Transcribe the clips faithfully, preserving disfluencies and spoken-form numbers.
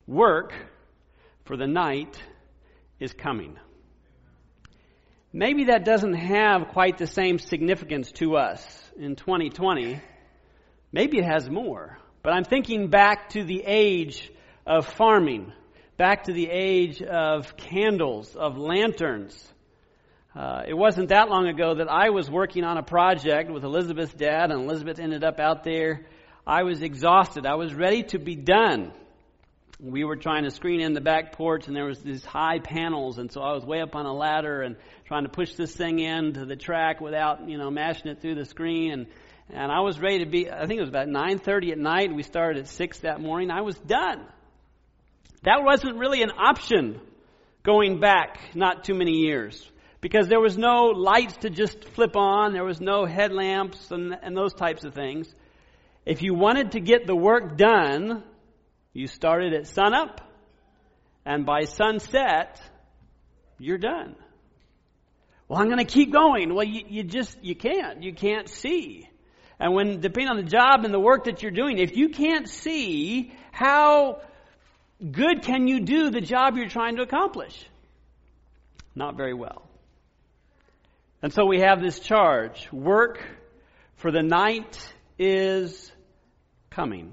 Work, for the night is coming. Maybe that doesn't have quite the same significance to us in twenty twenty. Maybe it has more. But I'm thinking back to the age of farming, back to the age of candles, of lanterns. Uh, it wasn't that long ago that I was working on a project with Elizabeth's dad, and Elizabeth ended up out there. I was exhausted. I was ready to be done. We were trying to screen in the back porch, and there was these high panels, and so I was way up on a ladder and trying to push this thing into the track without, you know, mashing it through the screen. And, and I was ready to be, I think it was about nine thirty at night. We started at six that morning. I was done. That wasn't really an option going back not too many years, because there was no lights to just flip on. There was no headlamps and, and those types of things. If you wanted to get the work done, you started at sunup, and by sunset, you're done. Well, I'm going to keep going. Well, you, you just, you can't. You can't see. And when, depending on the job and the work that you're doing, if you can't see, how good can you do the job you're trying to accomplish? Not very well. And so we have this charge. Work, for the night is coming.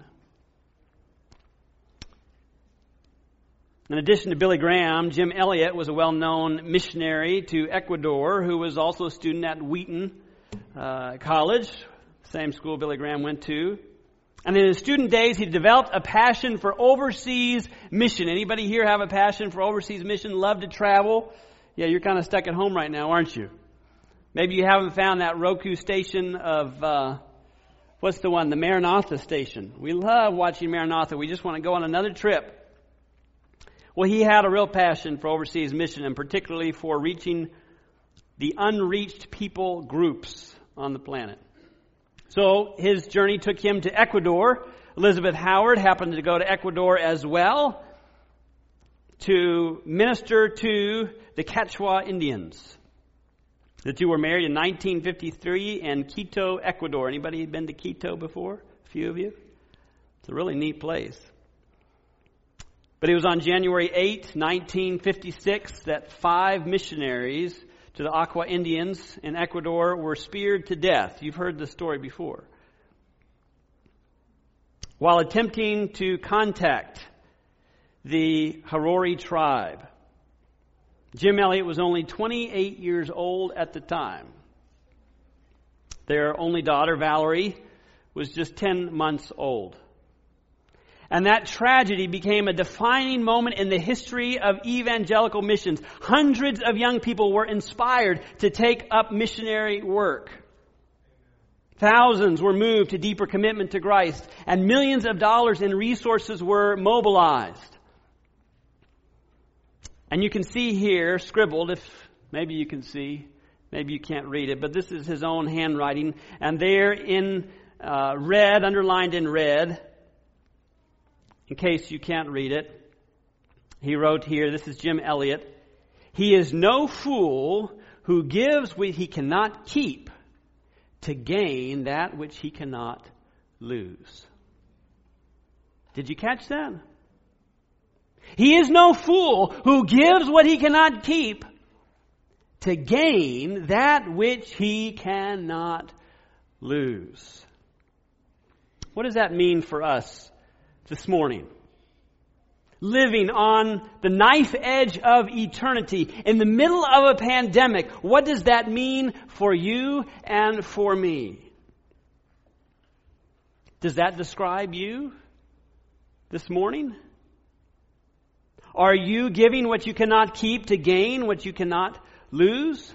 In addition to Billy Graham, Jim Elliot was a well-known missionary to Ecuador who was also a student at Wheaton uh, College, same school Billy Graham went to. And in his student days, he developed a passion for overseas mission. Anybody here have a passion for overseas mission? Love to travel? Yeah, you're kind of stuck at home right now, aren't you? Maybe you haven't found that Roku station of, uh, what's the one? The Maranatha station. We love watching Maranatha. We just want to go on another trip. Well, he had a real passion for overseas mission, and particularly for reaching the unreached people groups on the planet. So his journey took him to Ecuador. Elizabeth Howard happened to go to Ecuador as well to minister to the Quechua Indians. The two were married in nineteen fifty-three in Quito, Ecuador. Anybody been to Quito before? A few of you? It's a really neat place. But it was on January eighth, nineteen fifty-six, that five missionaries to the Aqua Indians in Ecuador were speared to death. You've heard the story before. While attempting to contact the Harori tribe. Jim Elliot was only twenty-eight years old at the time. Their only daughter, Valerie, was just ten months old. And that tragedy became a defining moment in the history of evangelical missions. Hundreds of young people were inspired to take up missionary work. Thousands were moved to deeper commitment to Christ, and millions of dollars in resources were mobilized. And you can see here, scribbled, if maybe you can see, maybe you can't read it, but this is his own handwriting. And there in uh, red, underlined in red, in case you can't read it, he wrote here, this is Jim Elliot, "He is no fool who gives what he cannot keep to gain that which he cannot lose." Did you catch that? He is no fool who gives what he cannot keep to gain that which he cannot lose. What does that mean for us this morning? Living on the knife edge of eternity in the middle of a pandemic. What does that mean for you and for me? Does that describe you this morning? Are you giving what you cannot keep to gain what you cannot lose?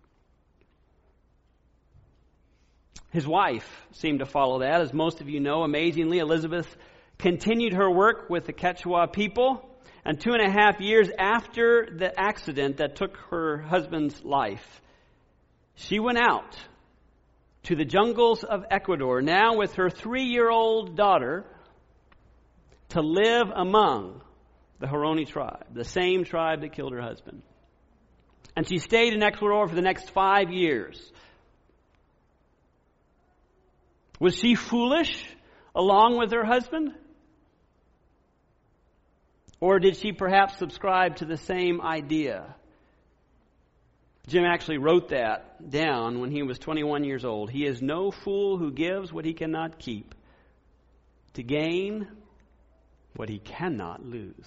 His wife seemed to follow that. As most of you know, amazingly, Elizabeth continued her work with the Quechua people. And two and a half years after the accident that took her husband's life, she went out to the jungles of Ecuador, now with her three-year-old daughter, to live among the Haroni tribe, the same tribe that killed her husband. And she stayed in Ecuador for the next five years. Was she foolish along with her husband? Or did she perhaps subscribe to the same idea? Jim actually wrote that down when he was twenty-one years old. He is no fool who gives what he cannot keep to gain what he cannot lose.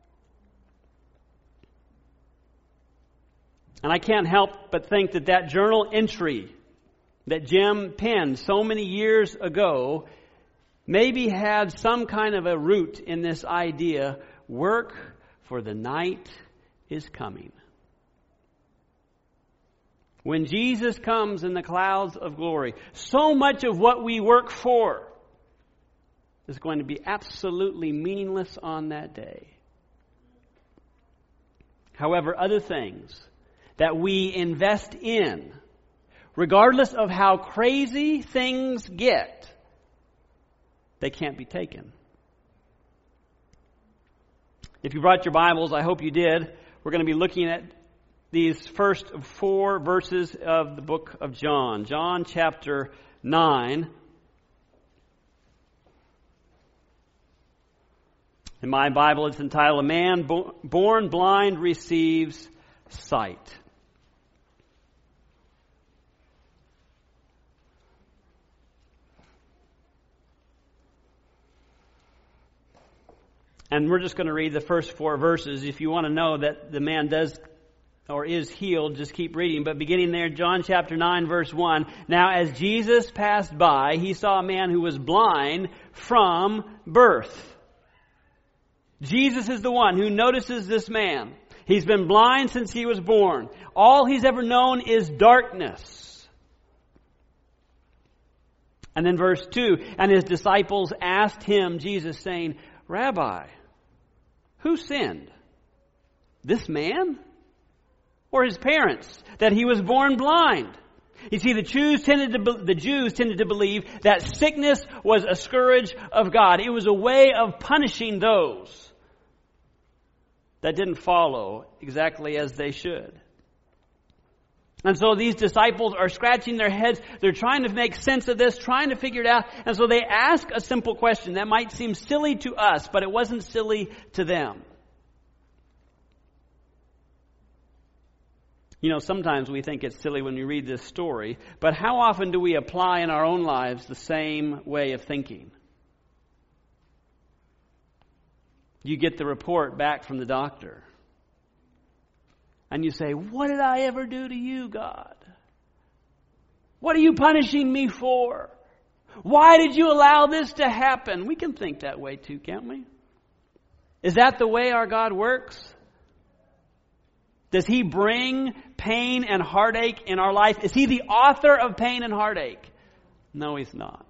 And I can't help but think that that journal entry that Jim penned so many years ago maybe had some kind of a root in this idea, work for the night is coming. When Jesus comes in the clouds of glory, so much of what we work for is going to be absolutely meaningless on that day. However, other things that we invest in, regardless of how crazy things get, they can't be taken. If you brought your Bibles, I hope you did. We're going to be looking at these first four verses of the book of John. John chapter nine. In my Bible, it's entitled, A Man Born Blind Receives Sight. And we're just going to read the first four verses. If you want to know that the man does or is healed, just keep reading. But beginning there, John chapter nine, verse one. Now as Jesus passed by, he saw a man who was blind from birth. Jesus is the one who notices this man. He's been blind since he was born. All he's ever known is darkness. And then verse two, and his disciples asked him, Jesus, saying, Rabbi, who sinned? This man or his parents, that he was born blind? You see, the Jews tended to be, the Jews tended to believe that sickness was a scourge of God. It was a way of punishing those that didn't follow exactly as they should. And so these disciples are scratching their heads. They're trying to make sense of this, trying to figure it out. And so they ask a simple question that might seem silly to us, but it wasn't silly to them. You know, sometimes we think it's silly when we read this story, but how often do we apply in our own lives the same way of thinking? You get the report back from the doctor. And you say, what did I ever do to you, God? What are you punishing me for? Why did you allow this to happen? We can think that way too, can't we? Is that the way our God works? Does He bring pain and heartache in our life? Is He the author of pain and heartache? No, He's not.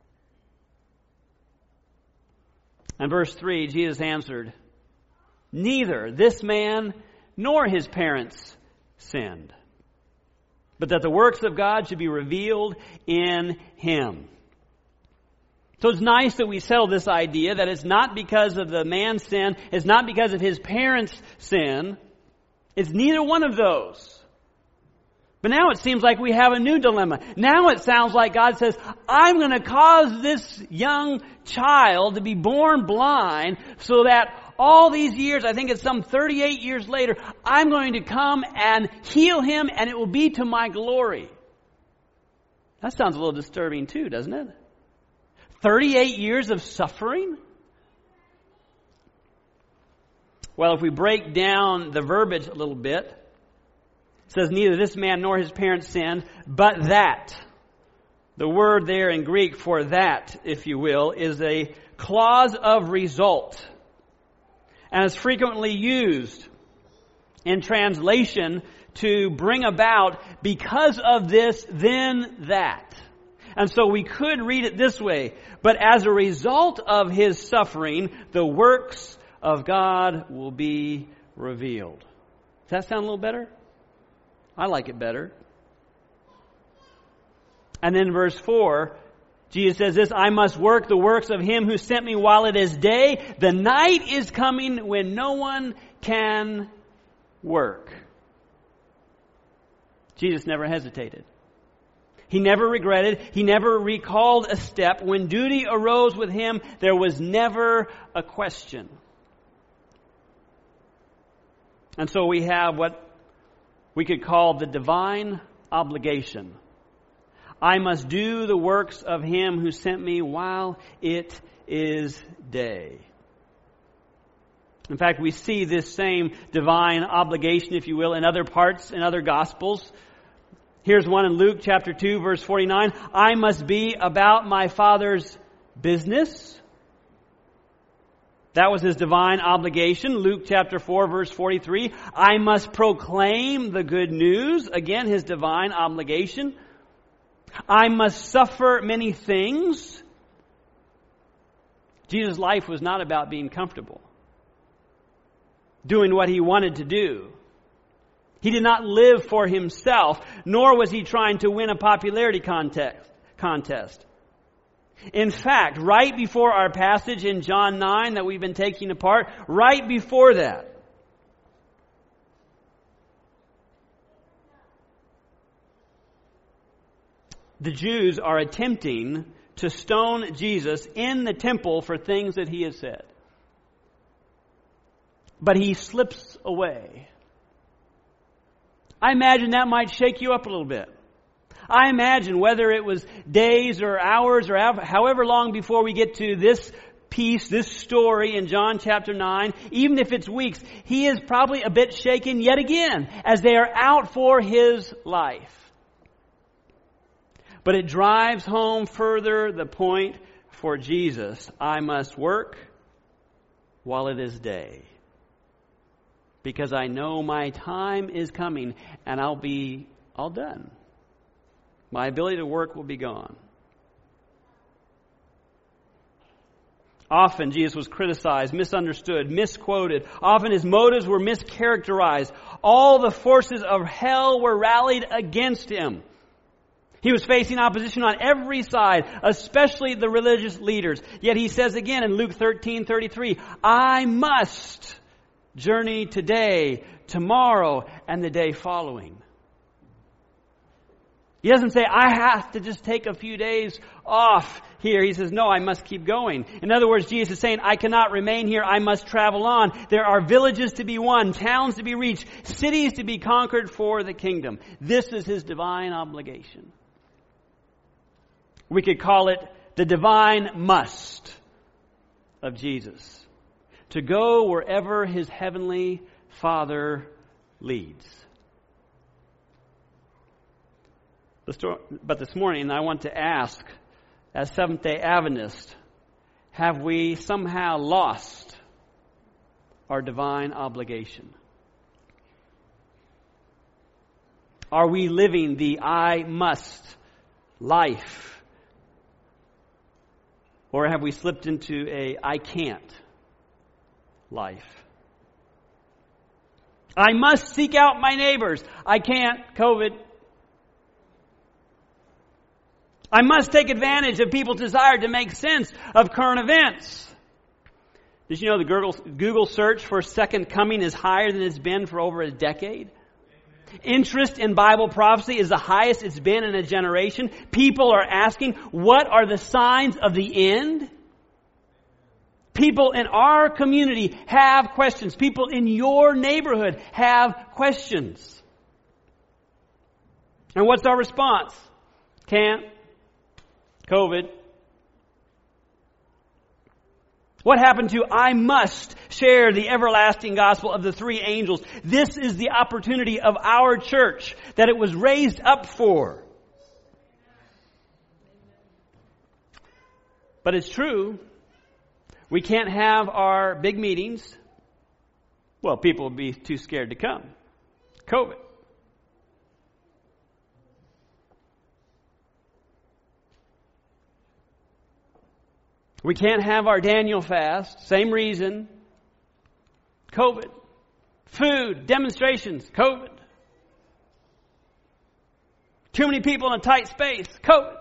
And verse three, Jesus answered, neither this man nor his parents sinned, but that the works of God should be revealed in him. So it's nice that we settle this idea that it's not because of the man's sin, it's not because of his parents' sin. It's neither one of those. But now it seems like we have a new dilemma. Now it sounds like God says, I'm going to cause this young child to be born blind so that all these years, I think it's some thirty-eight years later, I'm going to come and heal him and it will be to my glory. That sounds a little disturbing too, doesn't it? thirty-eight years of suffering? Well, if we break down the verbiage a little bit, it says, neither this man nor his parents sinned, but that. The word there in Greek for that, if you will, is a clause of result. And it's frequently used in translation to bring about, because of this, then that. And so we could read it this way, but as a result of his suffering, the works of God will be revealed. Does that sound a little better? I like it better. And then verse four, Jesus says this, I must work the works of him who sent me while it is day. The night is coming when no one can work. Jesus never hesitated. He never regretted. He never recalled a step. When duty arose with him, there was never a question. And so we have what we could call the divine obligation. I must do the works of Him who sent me while it is day. In fact, we see this same divine obligation, if you will, in other parts, in other Gospels. Here's one in Luke chapter two, verse forty-nine. I must be about my Father's business. That was His divine obligation. Luke chapter four, verse forty-three. I must proclaim the good news. Again, His divine obligation. I must suffer many things. Jesus' life was not about being comfortable, doing what He wanted to do. He did not live for Himself, nor was He trying to win a popularity contest. contest. In fact, right before our passage in John nine that we've been taking apart, right before that, the Jews are attempting to stone Jesus in the temple for things that He has said. But He slips away. I imagine that might shake you up a little bit. I imagine whether it was days or hours or however long before we get to this piece, this story in John chapter nine, even if it's weeks, He is probably a bit shaken yet again as they are out for His life. But it drives home further the point for Jesus. I must work while it is day, because I know my time is coming and I'll be all done. My ability to work will be gone. Often Jesus was criticized, misunderstood, misquoted. Often His motives were mischaracterized. All the forces of hell were rallied against Him. He was facing opposition on every side, especially the religious leaders. Yet He says again in Luke thirteen thirty-three, I must journey today, tomorrow, and the day following. He doesn't say, I have to just take a few days off here. He says, no, I must keep going. In other words, Jesus is saying, I cannot remain here. I must travel on. There are villages to be won, towns to be reached, cities to be conquered for the kingdom. This is His divine obligation. We could call it the divine must of Jesus. To go wherever His heavenly Father leads. But this morning I want to ask, as Seventh-day Adventists, have we somehow lost our divine obligation? Are we living the I must life? Or have we slipped into a I can't life? I must seek out my neighbors. I can't. COVID. I must take advantage of people's desire to make sense of current events. Did you know the Google, Google search for second coming is higher than it's been for over a decade? Interest in Bible prophecy is the highest it's been in a generation. People are asking, what are the signs of the end? People in our community have questions. People in your neighborhood have questions. And what's our response? Can't. COVID. What happened to I must share the everlasting gospel of the three angels? This is the opportunity of our church that it was raised up for. But it's true, we can't have our big meetings. Well, people will be too scared to come. COVID. We can't have our Daniel fast. Same reason. COVID. Food. Demonstrations. COVID. Too many people in a tight space. COVID.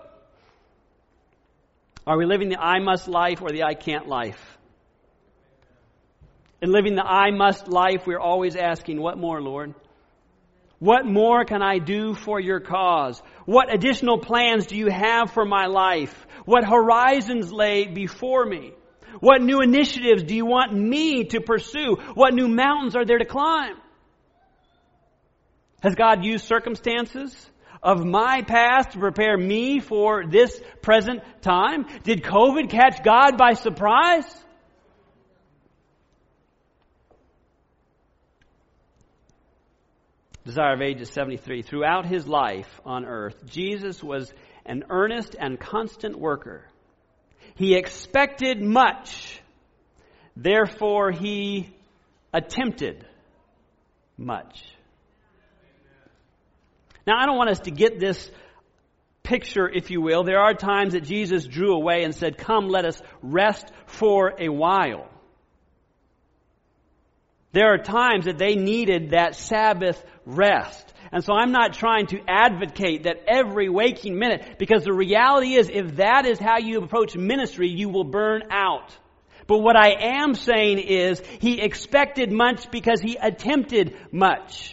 Are we living the I must life or the I can't life? In living the I must life, we're always asking, what more, Lord? What more can I do for your cause? What additional plans do you have for my life? What horizons lay before me? What new initiatives do you want me to pursue? What new mountains are there to climb? Has God used circumstances of my past to prepare me for this present time? Did COVID catch God by surprise? Desire of Ages seventy-three. Throughout his life on earth, Jesus was an earnest and constant worker. He expected much. Therefore, he attempted much. Now, I don't want us to get this picture, if you will. There are times that Jesus drew away and said, "Come, let us rest for a while." There are times that they needed that Sabbath rest. And so I'm not trying to advocate that every waking minute, because the reality is, if that is how you approach ministry, you will burn out. But what I am saying is, he expected much because he attempted much.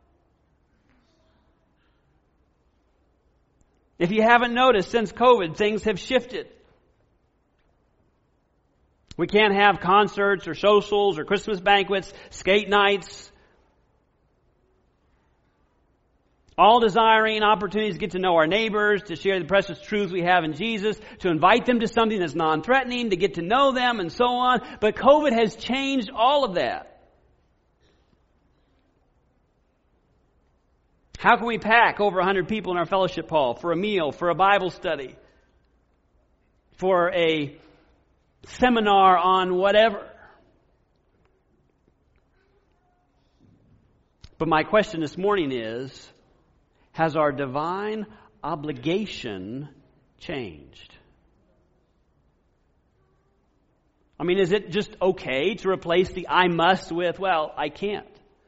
If you haven't noticed, since COVID, things have shifted. We can't have concerts or socials or Christmas banquets, skate nights. All desiring opportunities to get to know our neighbors, to share the precious truths we have in Jesus, to invite them to something that's non-threatening, to get to know them, and so on. But COVID has changed all of that. How can we pack over one hundred people in our fellowship hall for a meal, for a Bible study, for a seminar on whatever? But my question this morning is, has our divine obligation changed? I mean, is it just okay to replace the I must with, well, I can't?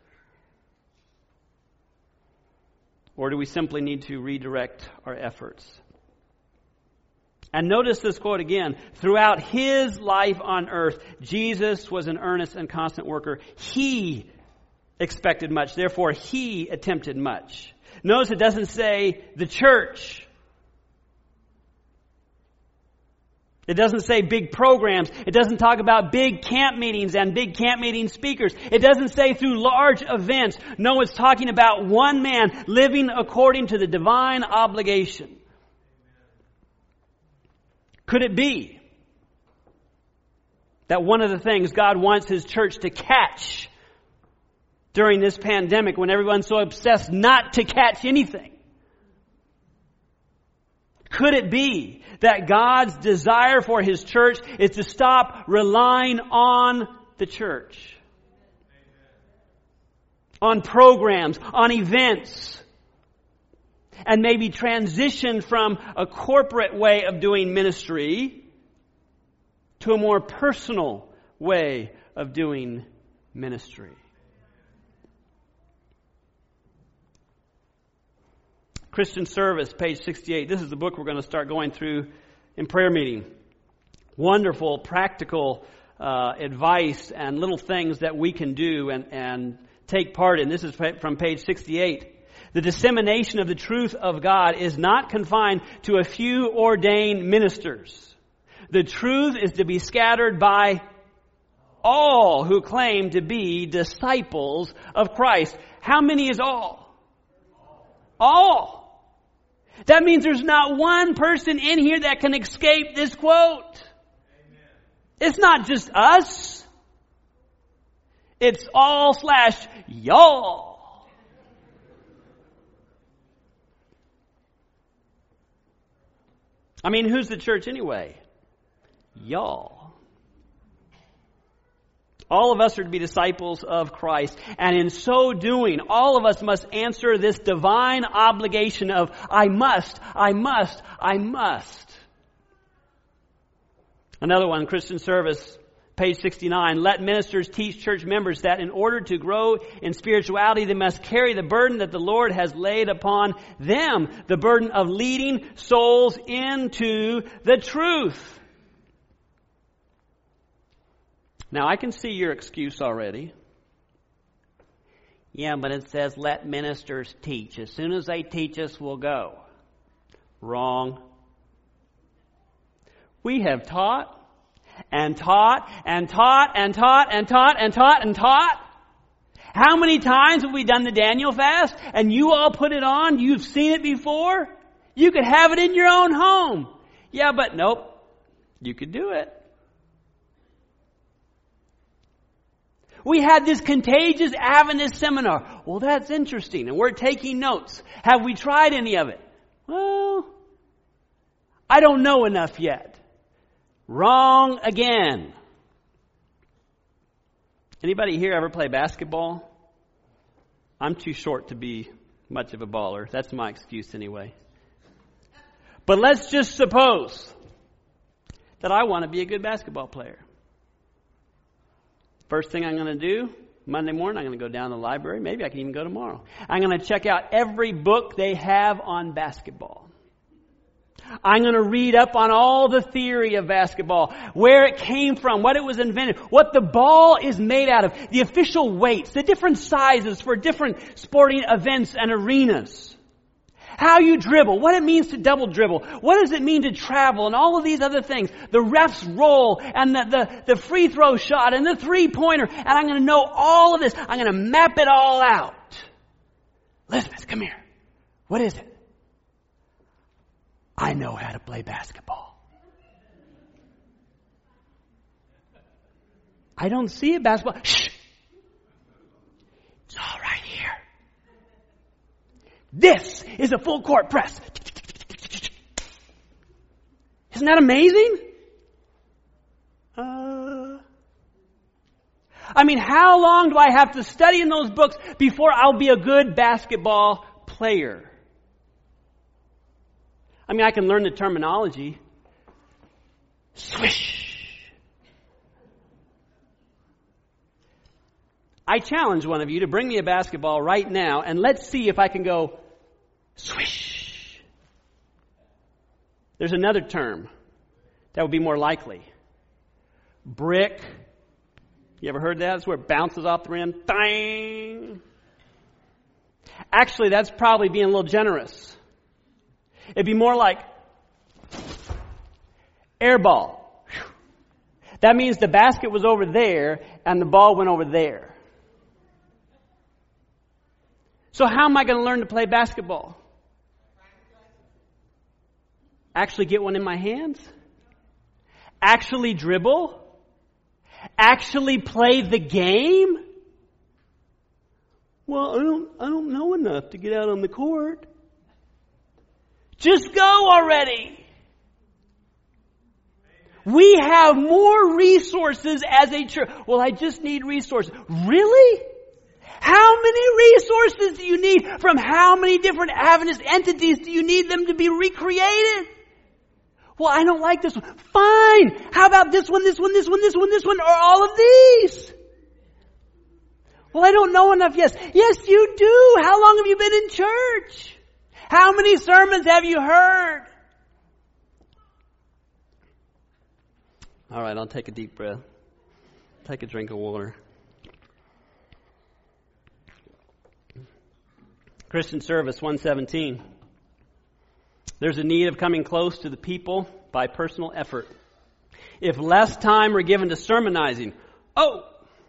Or do we simply need to redirect our efforts? And notice this quote again. Throughout his life on earth, Jesus was an earnest and constant worker. He expected much. Therefore, he attempted much. Notice it doesn't say the church. It doesn't say big programs. It doesn't talk about big camp meetings and big camp meeting speakers. It doesn't say through large events. No, it's talking about one man living according to the divine obligation. Could it be that one of the things God wants his church to catch during this pandemic, when everyone's so obsessed not to catch anything? Could it be that God's desire for his church is to stop relying on the church? On programs, on events, and maybe transition from a corporate way of doing ministry to a more personal way of doing ministry? Christian Service, page sixty-eight. This is the book we're going to start going through in prayer meeting. Wonderful, practical uh, advice and little things that we can do and, and take part in. This is from page sixty-eight. The dissemination of the truth of God is not confined to a few ordained ministers. The truth is to be scattered by all who claim to be disciples of Christ. How many is all? All. That means there's not one person in here that can escape this quote. Amen. It's not just us. It's all slash y'all. I mean, who's the church anyway? Y'all. All of us are to be disciples of Christ. And in so doing, all of us must answer this divine obligation of, I must, I must, I must. Another one, Christian Service, page sixty-nine. Let ministers teach church members that in order to grow in spirituality, they must carry the burden that the Lord has laid upon them. The burden of leading souls into the truth. Now, I can see your excuse already. Yeah, but it says let ministers teach. As soon as they teach us, we'll go. Wrong. We have taught and taught and taught and taught and taught and taught and taught. How many times have we done the Daniel fast and you all put it on? You've seen it before. You could have it in your own home. Yeah, but nope. You could do it. We had this contagious Adventist seminar. Well, that's interesting. And we're taking notes. Have we tried any of it? Well, I don't know enough yet. Wrong again. Anybody here ever play basketball? I'm too short to be much of a baller. That's my excuse anyway. But let's just suppose that I want to be a good basketball player. First thing I'm going to do, Monday morning, I'm going to go down to the library. Maybe I can even go tomorrow. I'm going to check out every book they have on basketball. I'm going to read up on all the theory of basketball, where it came from, what it was invented, what the ball is made out of, the official weights, the different sizes for different sporting events and arenas. How you dribble, what it means to double dribble, what does it mean to travel, and all of these other things. The ref's role, and the, the, the free throw shot, and the three-pointer. And I'm going to know all of this. I'm going to map it all out. Elizabeth, come here. What is it? I know how to play basketball. I don't see a basketball. Shh! It's all right here. This is a full court press. Isn't that amazing? Uh, I mean, how long do I have to study in those books before I'll be a good basketball player? I mean, I can learn the terminology. Swish. I challenge one of you to bring me a basketball right now and let's see if I can go swish. There's another term that would be more likely. Brick. You ever heard that? That's where it bounces off the rim. Dang. Actually, that's probably being a little generous. It'd be more like air ball. That means the basket was over there and the ball went over there. So how am I going to learn to play basketball? Actually get one in my hands? Actually dribble? Actually play the game? Well, I don't, I don't know enough to get out on the court. Just go already. We have more resources as a church. Well, I just need resources. Really? How many resources do you need? From how many different Adventist entities do you need them to be recreated? Well, I don't like this one. Fine. How about this one, this one, this one, this one, this one, or all of these? Well, I don't know enough. Yes. Yes, you do. How long have you been in church? How many sermons have you heard? All right, I'll take a deep breath. Take a drink of water. Christian Service one seventeen. There's a need of coming close to the people by personal effort. If less time were given to sermonizing, oh,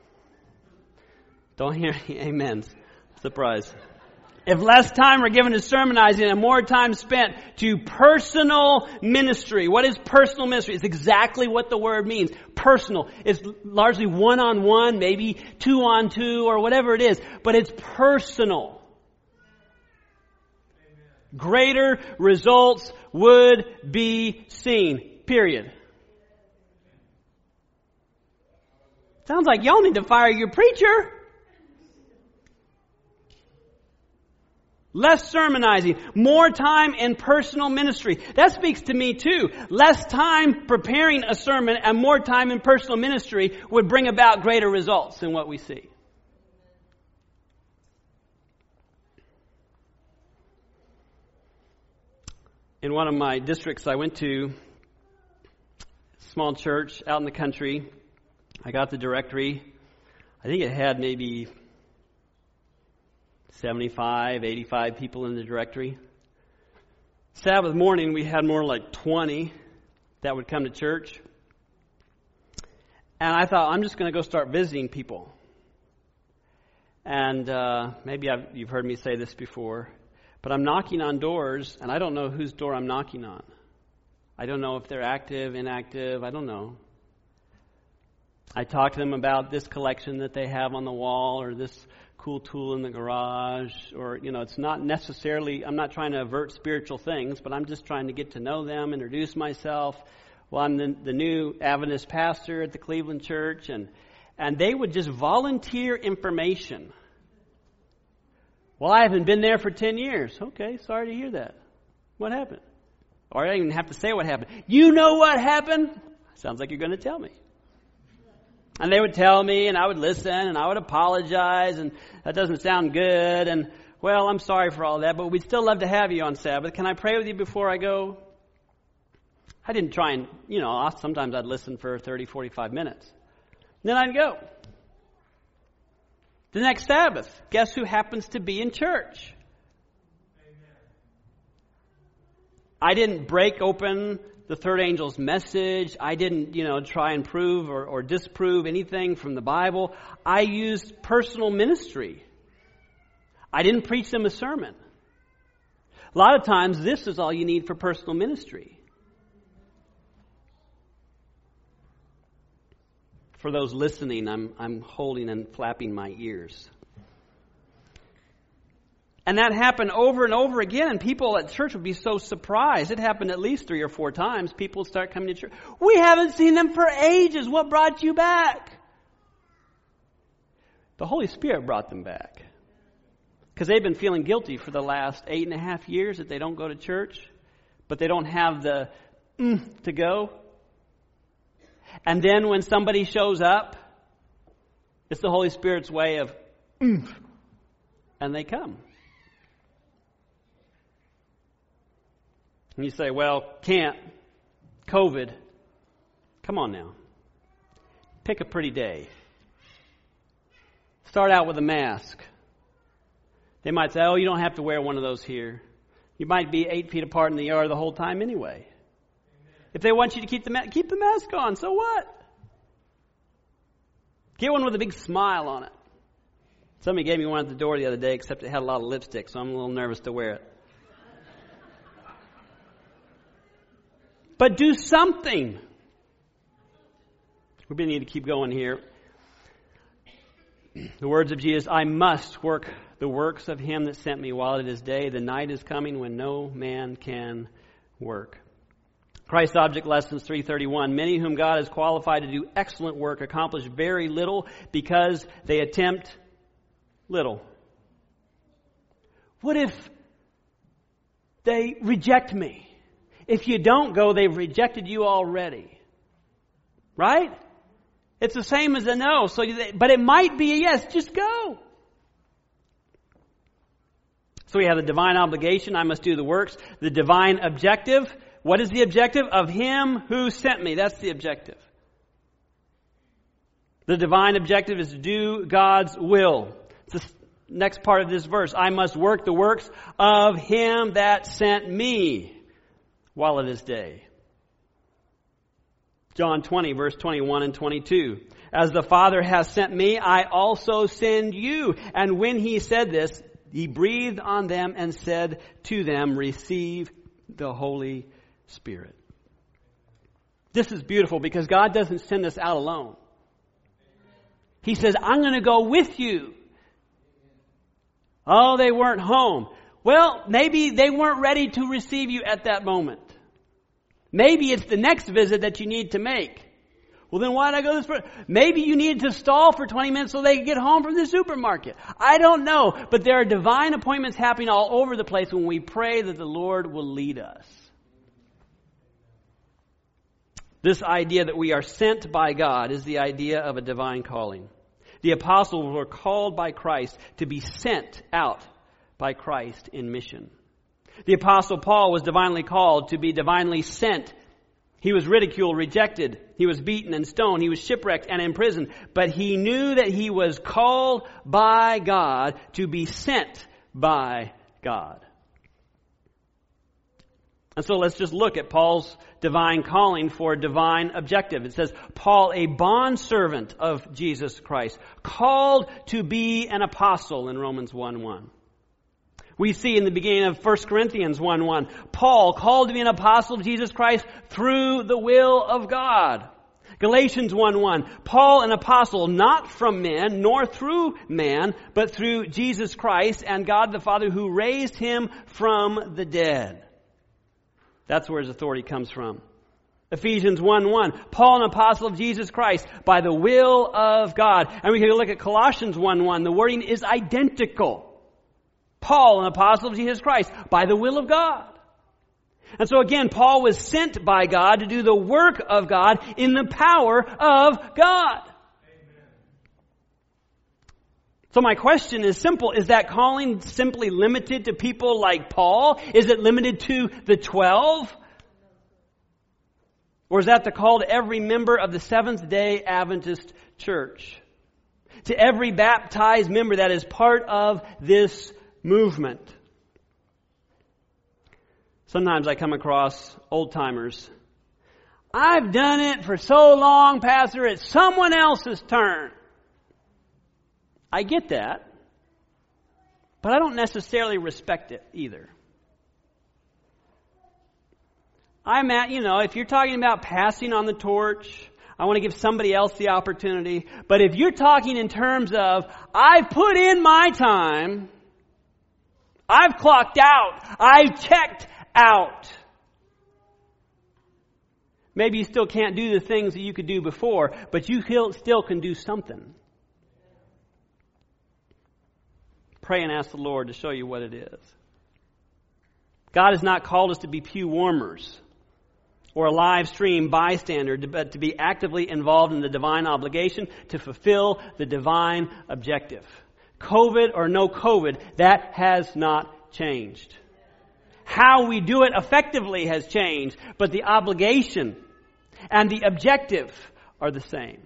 don't hear any amens. Surprise. If less time were given to sermonizing and more time spent to personal ministry. What is personal ministry? It's exactly what the word means. Personal. It's largely one-on-one, maybe two-on-two, or whatever it is. But it's personal. Greater results would be seen. Period. Sounds like y'all need to fire your preacher. Less sermonizing, more time in personal ministry. That speaks to me too. Less time preparing a sermon and more time in personal ministry would bring about greater results than what we see. In one of my districts I went to, small church out in the country, I got the directory. I think it had maybe seventy-five, eighty-five people in the directory. Sabbath morning, we had more like twenty that would come to church. And I thought, I'm just going to go start visiting people. And uh, maybe I've, you've heard me say this before, but I'm knocking on doors, and I don't know whose door I'm knocking on. I don't know if they're active, inactive. I don't know. I talk to them about this collection that they have on the wall, or this cool tool in the garage, or, you know, it's not necessarily, I'm not trying to avert spiritual things, but I'm just trying to get to know them, introduce myself. Well, I'm the, the new Adventist pastor at the Cleveland Church, and and they would just volunteer information. Well, I haven't been there for ten years. Okay, sorry to hear that. What happened? Or I don't even have to say what happened. You know what happened? Sounds like you're going to tell me. And they would tell me, and I would listen, and I would apologize, and that doesn't sound good, and, well, I'm sorry for all that, but we'd still love to have you on Sabbath. Can I pray with you before I go? I didn't try and, you know, sometimes I'd listen for thirty, forty-five minutes. Then I'd go. The next Sabbath, guess who happens to be in church? Amen. I didn't break open the third angel's message. I didn't, you know, try and prove or, or disprove anything from the Bible. I used personal ministry. I didn't preach them a sermon. A lot of times, this is all you need for personal ministry. For those listening, I'm I'm holding and flapping my ears. And that happened over and over again, and people at church would be so surprised. It happened at least three or four times. People would start coming to church. We haven't seen them for ages. What brought you back? The Holy Spirit brought them back. Because they've been feeling guilty for the last eight and a half years that they don't go to church, but they don't have the mm, to go. And then when somebody shows up, it's the Holy Spirit's way of, mm, and they come. And you say, well, can't. COVID. Come on now. Pick a pretty day. Start out with a mask. They might say, oh, you don't have to wear one of those here. You might be eight feet apart in the yard the whole time anyway. If they want you to keep the ma- keep the mask on, so what? Get one with a big smile on it. Somebody gave me one at the door the other day, except it had a lot of lipstick, so I'm a little nervous to wear it. But do something. We need to keep going here. The words of Jesus, I must work the works of him that sent me while it is day. The night is coming when no man can work. Christ Object Lessons three thirty-one. Many whom God has qualified to do excellent work accomplish very little because they attempt little. What if they reject me? If you don't go, they've rejected you already. Right? It's the same as a no. So, but it might be a yes. Just go. So we have the divine obligation. I must do the works. The divine objective. What is the objective? Of him who sent me. That's the objective. The divine objective is to do God's will. It's the next part of this verse. I must work the works of him that sent me while it is day. John twenty, verse twenty-one and twenty-two. As the Father has sent me, I also send you. And when he said this, he breathed on them and said to them, receive the Holy Spirit. This is beautiful because God doesn't send us out alone. He says, I'm going to go with you. Oh, they weren't home. Well, maybe they weren't ready to receive you at that moment. Maybe it's the next visit that you need to make. Well, then why did I go this far? Maybe you needed to stall for twenty minutes so they could get home from the supermarket. I don't know. But there are divine appointments happening all over the place when we pray that the Lord will lead us. This idea that we are sent by God is the idea of a divine calling. The apostles were called by Christ to be sent out by Christ in mission. The apostle Paul was divinely called to be divinely sent. He was ridiculed, rejected. He was beaten and stoned. He was shipwrecked and imprisoned. But he knew that he was called by God to be sent by God. And so let's just look at Paul's divine calling for a divine objective. It says, Paul, a bondservant of Jesus Christ, called to be an apostle in Romans one one. We see in the beginning of First Corinthians one one, Paul, called to be an apostle of Jesus Christ through the will of God. Galatians one one, Paul, an apostle, not from men, nor through man, but through Jesus Christ and God the Father who raised him from the dead. That's where his authority comes from. Ephesians one one, Paul, an apostle of Jesus Christ, by the will of God. And we can look at Colossians one one. The wording is identical. Paul, an apostle of Jesus Christ, by the will of God. And so again, Paul was sent by God to do the work of God in the power of God. Amen. So my question is simple. Is that calling simply limited to people like Paul? Is it limited to the twelve? Or is that the call to every member of the Seventh-day Adventist Church? To every baptized member that is part of this movement? Sometimes I come across old-timers. I've done it for so long, Pastor, it's someone else's turn. I get that. But I don't necessarily respect it either. I'm at, you know, if you're talking about passing on the torch, I want to give somebody else the opportunity. But if you're talking in terms of, I've put in my time, I've clocked out, I've checked out. Maybe you still can't do the things that you could do before, but you still can do something. Pray and ask the Lord to show you what it is. God has not called us to be pew warmers or a live stream bystander, but to be actively involved in the divine obligation to fulfill the divine objective. COVID or no COVID, that has not changed. How we do it effectively has changed, but the obligation and the objective are the same.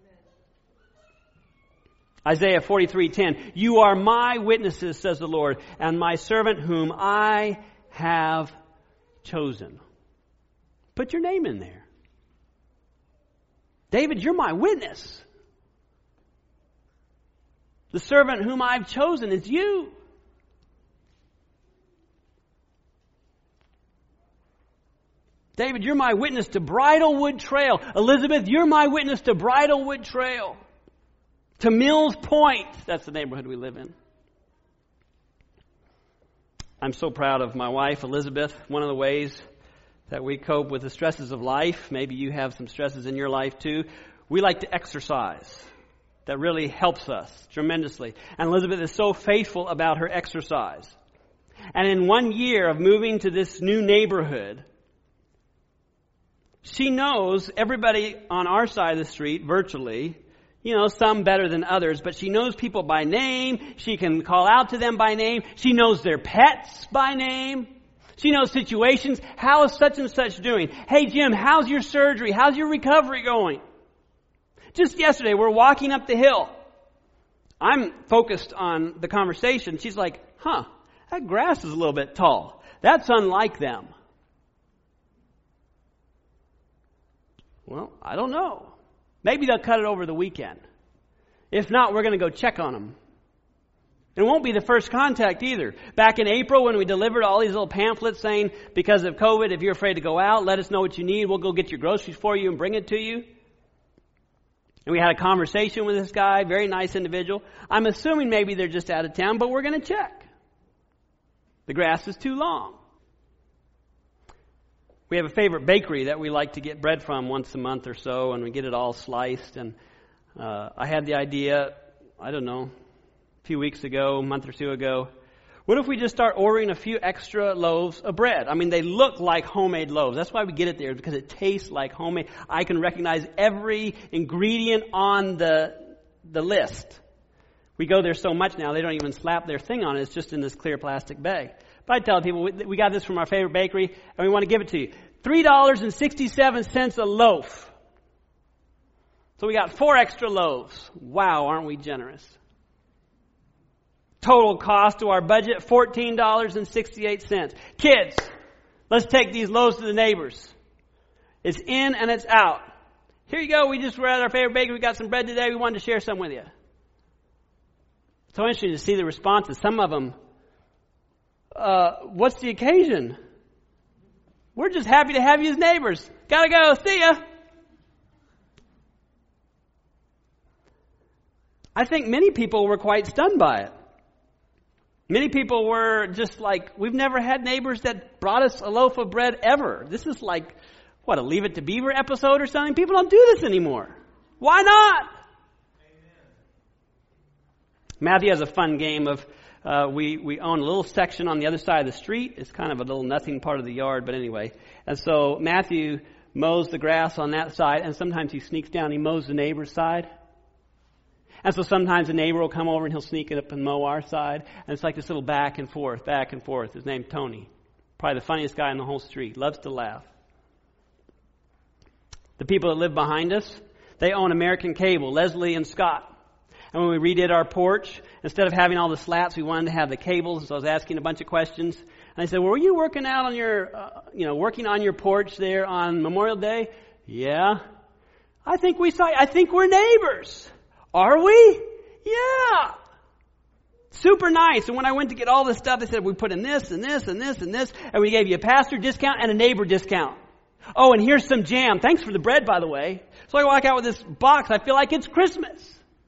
Isaiah forty-three ten, you are my witnesses, says the Lord, and my servant whom I have chosen. Put your name in there. David, you're my witness. The servant whom I've chosen is you. David, you're my witness to Bridlewood Trail. Elizabeth, you're my witness to Bridlewood Trail. To Mills Point. That's the neighborhood we live in. I'm so proud of my wife, Elizabeth. One of the ways that we cope with the stresses of life, maybe you have some stresses in your life too, we like to exercise. That really helps us tremendously. And Elizabeth is so faithful about her exercise. And in one year of moving to this new neighborhood, she knows everybody on our side of the street virtually, you know, some better than others, but she knows people by name. She can call out to them by name. She knows their pets by name. She knows situations. How is such and such doing? Hey, Jim, how's your surgery? How's your recovery going? Just yesterday, we're walking up the hill. I'm focused on the conversation. She's like, huh, that grass is a little bit tall. That's unlike them. Well, I don't know. Maybe they'll cut it over the weekend. If not, we're going to go check on them. It won't be the first contact either. Back in April when we delivered all these little pamphlets saying, because of COVID, if you're afraid to go out, let us know what you need. We'll go get your groceries for you and bring it to you. And we had a conversation with this guy, very nice individual. I'm assuming maybe they're just out of town, but we're going to check. The grass is too long. We have a favorite bakery that we like to get bread from once a month or so, and we get it all sliced. And uh, I had the idea, I don't know, a few weeks ago, a month or two ago, what if we just start ordering a few extra loaves of bread? I mean, they look like homemade loaves. That's why we get it there, because it tastes like homemade. I can recognize every ingredient on the the list. We go there so much now, they don't even slap their thing on it. It's just in this clear plastic bag. But I tell people, we got this from our favorite bakery, and we want to give it to you. three dollars and sixty-seven cents a loaf. So we got four extra loaves. Wow, aren't we generous? Total cost to our budget, fourteen dollars and sixty-eight cents. Kids, Let's take these loaves to the neighbors. It's in and it's out. Here you go. We just were at our favorite bakery. We got some bread today. We wanted to share some with you. It's so interesting to see the responses. Some of them, uh, what's the occasion? We're just happy to have you as neighbors. Gotta go. See ya. I think many people were quite stunned by it. Many people were just like, we've never had neighbors that brought us a loaf of bread ever. This is like, what, a Leave It to Beaver episode or something? People don't do this anymore. Why not? Amen. Matthew has a fun game of, uh, we, we own a little section on the other side of the street. It's kind of a little nothing part of the yard, but anyway. And so Matthew mows the grass on that side, and sometimes he sneaks down, he mows the neighbor's side. And so sometimes a neighbor will come over and he'll sneak it up and mow our side. And it's like this little back and forth, back and forth. His name's Tony. Probably the funniest guy in the whole street. Loves to laugh. The people that live behind us, they own American Cable, Leslie and Scott. And when we redid our porch, instead of having all the slats, we wanted to have the cables. So I was asking a bunch of questions. And I said, well, were you working out on your, uh, you know, working on your porch there on Memorial Day? Yeah. I think we saw, I think we're neighbors. Are we? Yeah. Super nice. And when I went to get all this stuff, they said, we put in this and this and this and this, and we gave you a pastor discount and a neighbor discount. Oh, and here's some jam. Thanks for the bread, by the way. So I walk out with this box. I feel like it's Christmas.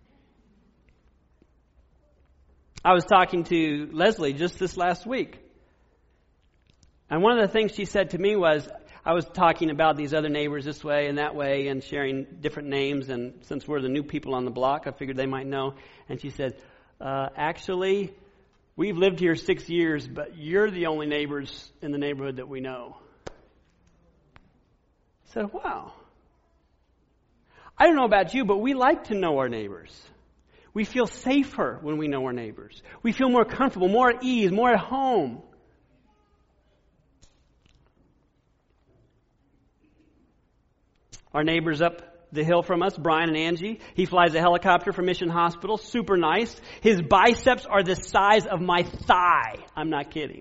I was talking to Leslie just this last week. And one of the things she said to me was, I was talking about these other neighbors this way and that way and sharing different names. And since we're the new people on the block, I figured they might know. And she said, uh, actually, we've lived here six years, but you're the only neighbors in the neighborhood that we know. I said, wow. I don't know about you, but we like to know our neighbors. We feel safer when we know our neighbors. We feel more comfortable, more at ease, more at home. Our neighbors up the hill from us, Brian and Angie, he flies a helicopter for Mission Hospital. Super nice. His biceps are the size of my thigh. I'm not kidding.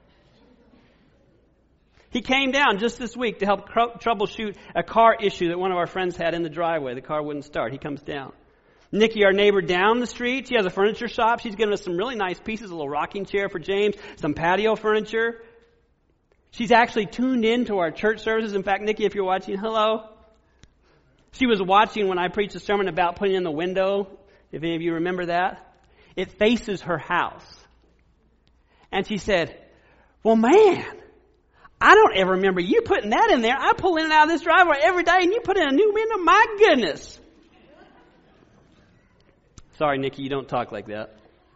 He came down just this week to help cr- troubleshoot a car issue that one of our friends had in the driveway. The car wouldn't start. He comes down. Nikki, our neighbor down the street, she has a furniture shop. She's given us some really nice pieces, a little rocking chair for James, some patio furniture. She's actually tuned in to our church services. In fact, Nikki, if you're watching, hello. She was watching when I preached a sermon about putting in the window, if any of you remember that. It faces her house. And she said, well, man, I don't ever remember you putting that in there. I pull in and out of this driveway every day and you put in a new window. My goodness. Sorry, Nikki, you don't talk like that.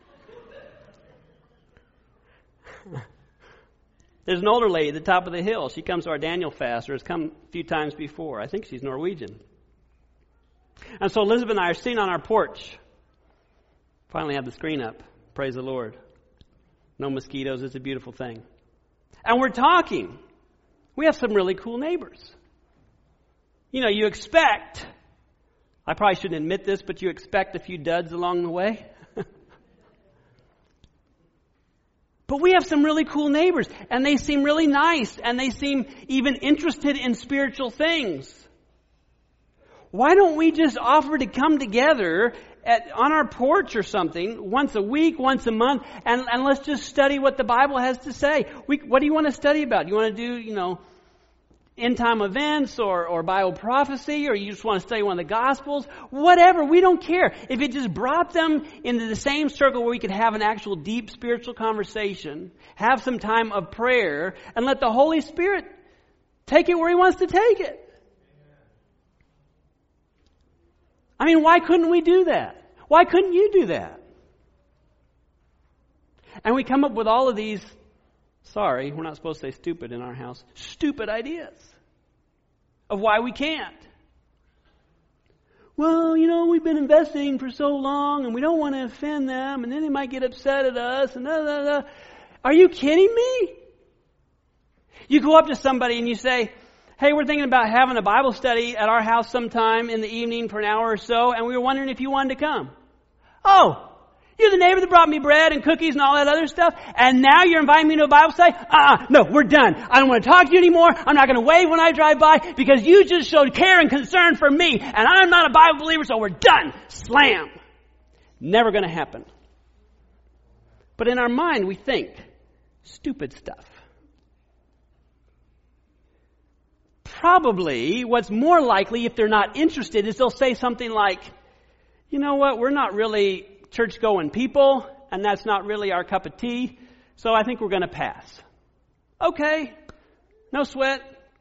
There's an older lady at the top of the hill. She comes to our Daniel fast, or has come a few times before. I think she's Norwegian. And so Elizabeth and I are sitting on our porch. Finally have the screen up. Praise the Lord. No mosquitoes. It's a beautiful thing. And we're talking. We have some really cool neighbors. You know, you expect, I probably shouldn't admit this, but you expect a few duds along the way. But we have some really cool neighbors, and they seem really nice, and they seem even interested in spiritual things. Why don't we just offer to come together at, on our porch or something once a week, once a month, and, and let's just study what the Bible has to say? We, what do you want to study about? You want to do, you know, end time events or, or Bible prophecy, or you just want to study one of the Gospels? Whatever, we don't care. If it just brought them into the same circle where we could have an actual deep spiritual conversation, have some time of prayer, and let the Holy Spirit take it where He wants to take it. I mean, why couldn't we do that? Why couldn't you do that? And we come up with all of these, sorry, we're not supposed to say stupid in our house, stupid ideas of why we can't. Well, you know, we've been investing for so long and we don't want to offend them and then they might get upset at us and da, da, da. Are you kidding me? You go up to somebody and you say, hey, we're thinking about having a Bible study at our house sometime in the evening for an hour or so, and we were wondering if you wanted to come. Oh, You're the neighbor that brought me bread and cookies and all that other stuff, and now you're inviting me to a Bible study? Uh-uh, no, we're done. I don't want to talk to you anymore. I'm not going to wave when I drive by because you just showed care and concern for me, and I'm not a Bible believer, so we're done. Slam. Never going to happen. But in our mind, we think stupid stuff. Probably what's more likely, if they're not interested, is they'll say something like, you know what, we're not really church-going people, and that's not really our cup of tea, so I think we're going to pass. Okay, no sweat.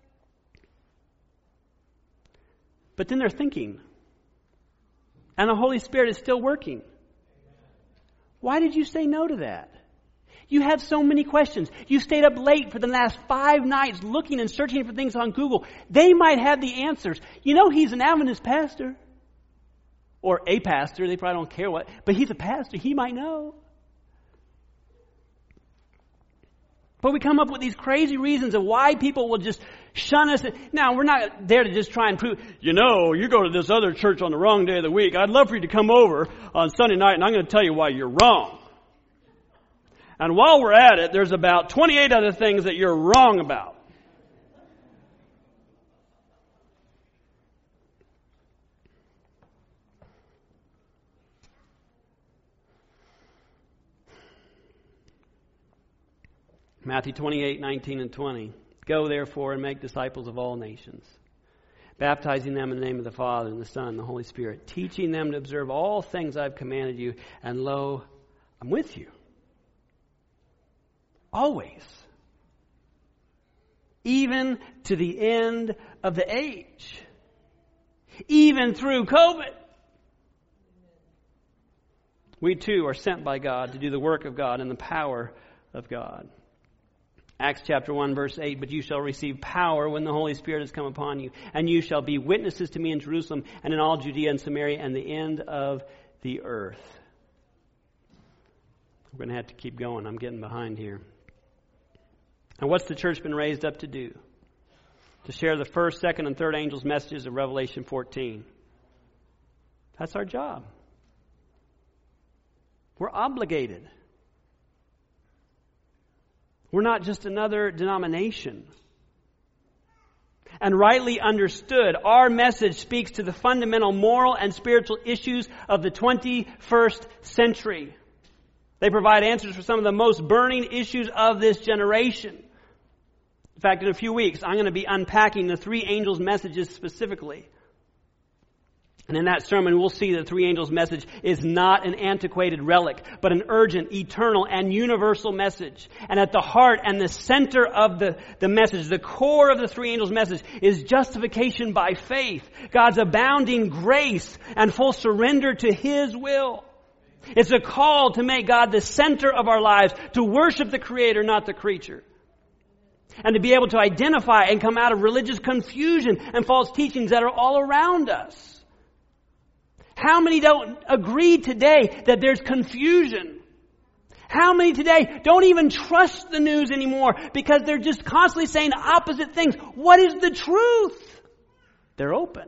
But then they're thinking, and the Holy Spirit is still working. Why did you say no to that? You have so many questions. You stayed up late for the last five nights looking and searching for things on Google. They might have the answers. You know he's an Adventist pastor. Or a pastor. They probably don't care what. But he's a pastor. He might know. But we come up with these crazy reasons of why people will just shun us. Now, we're not there to just try and prove, you know, you go to this other church on the wrong day of the week. I'd love for you to come over on Sunday night, and I'm going to tell you why you're wrong. And while we're at it, there's about twenty-eight other things that you're wrong about. Matthew twenty-eight, nineteen, and twenty. Go therefore and make disciples of all nations, baptizing them in the name of the Father and the Son and the Holy Spirit, teaching them to observe all things I've commanded you, and lo, I'm with you. Always. Even to the end of the age. Even through COVID. We too are sent by God to do the work of God and the power of God. Acts chapter one verse eight, but you shall receive power when the Holy Spirit has come upon you, and you shall be witnesses to me in Jerusalem and in all Judea and Samaria and the end of the earth. We're going to have to keep going. I'm getting behind here. And what's the church been raised up to do? To share the first, second, and third angels' messages of Revelation fourteen. That's our job. We're obligated. We're not just another denomination. And rightly understood, our message speaks to the fundamental moral and spiritual issues of the twenty-first century. They provide answers for some of the most burning issues of this generation. In fact, in a few weeks, I'm going to be unpacking the three angels' messages specifically. And in that sermon, we'll see that the three angels' message is not an antiquated relic, but an urgent, eternal, and universal message. And at the heart and the center of the, the message, the core of the three angels' message, is justification by faith, God's abounding grace and full surrender to His will. It's a call to make God the center of our lives, to worship the Creator, not the creature. And to be able to identify and come out of religious confusion and false teachings that are all around us. How many don't agree today that there's confusion? How many today don't even trust the news anymore because they're just constantly saying opposite things? What is the truth? They're open.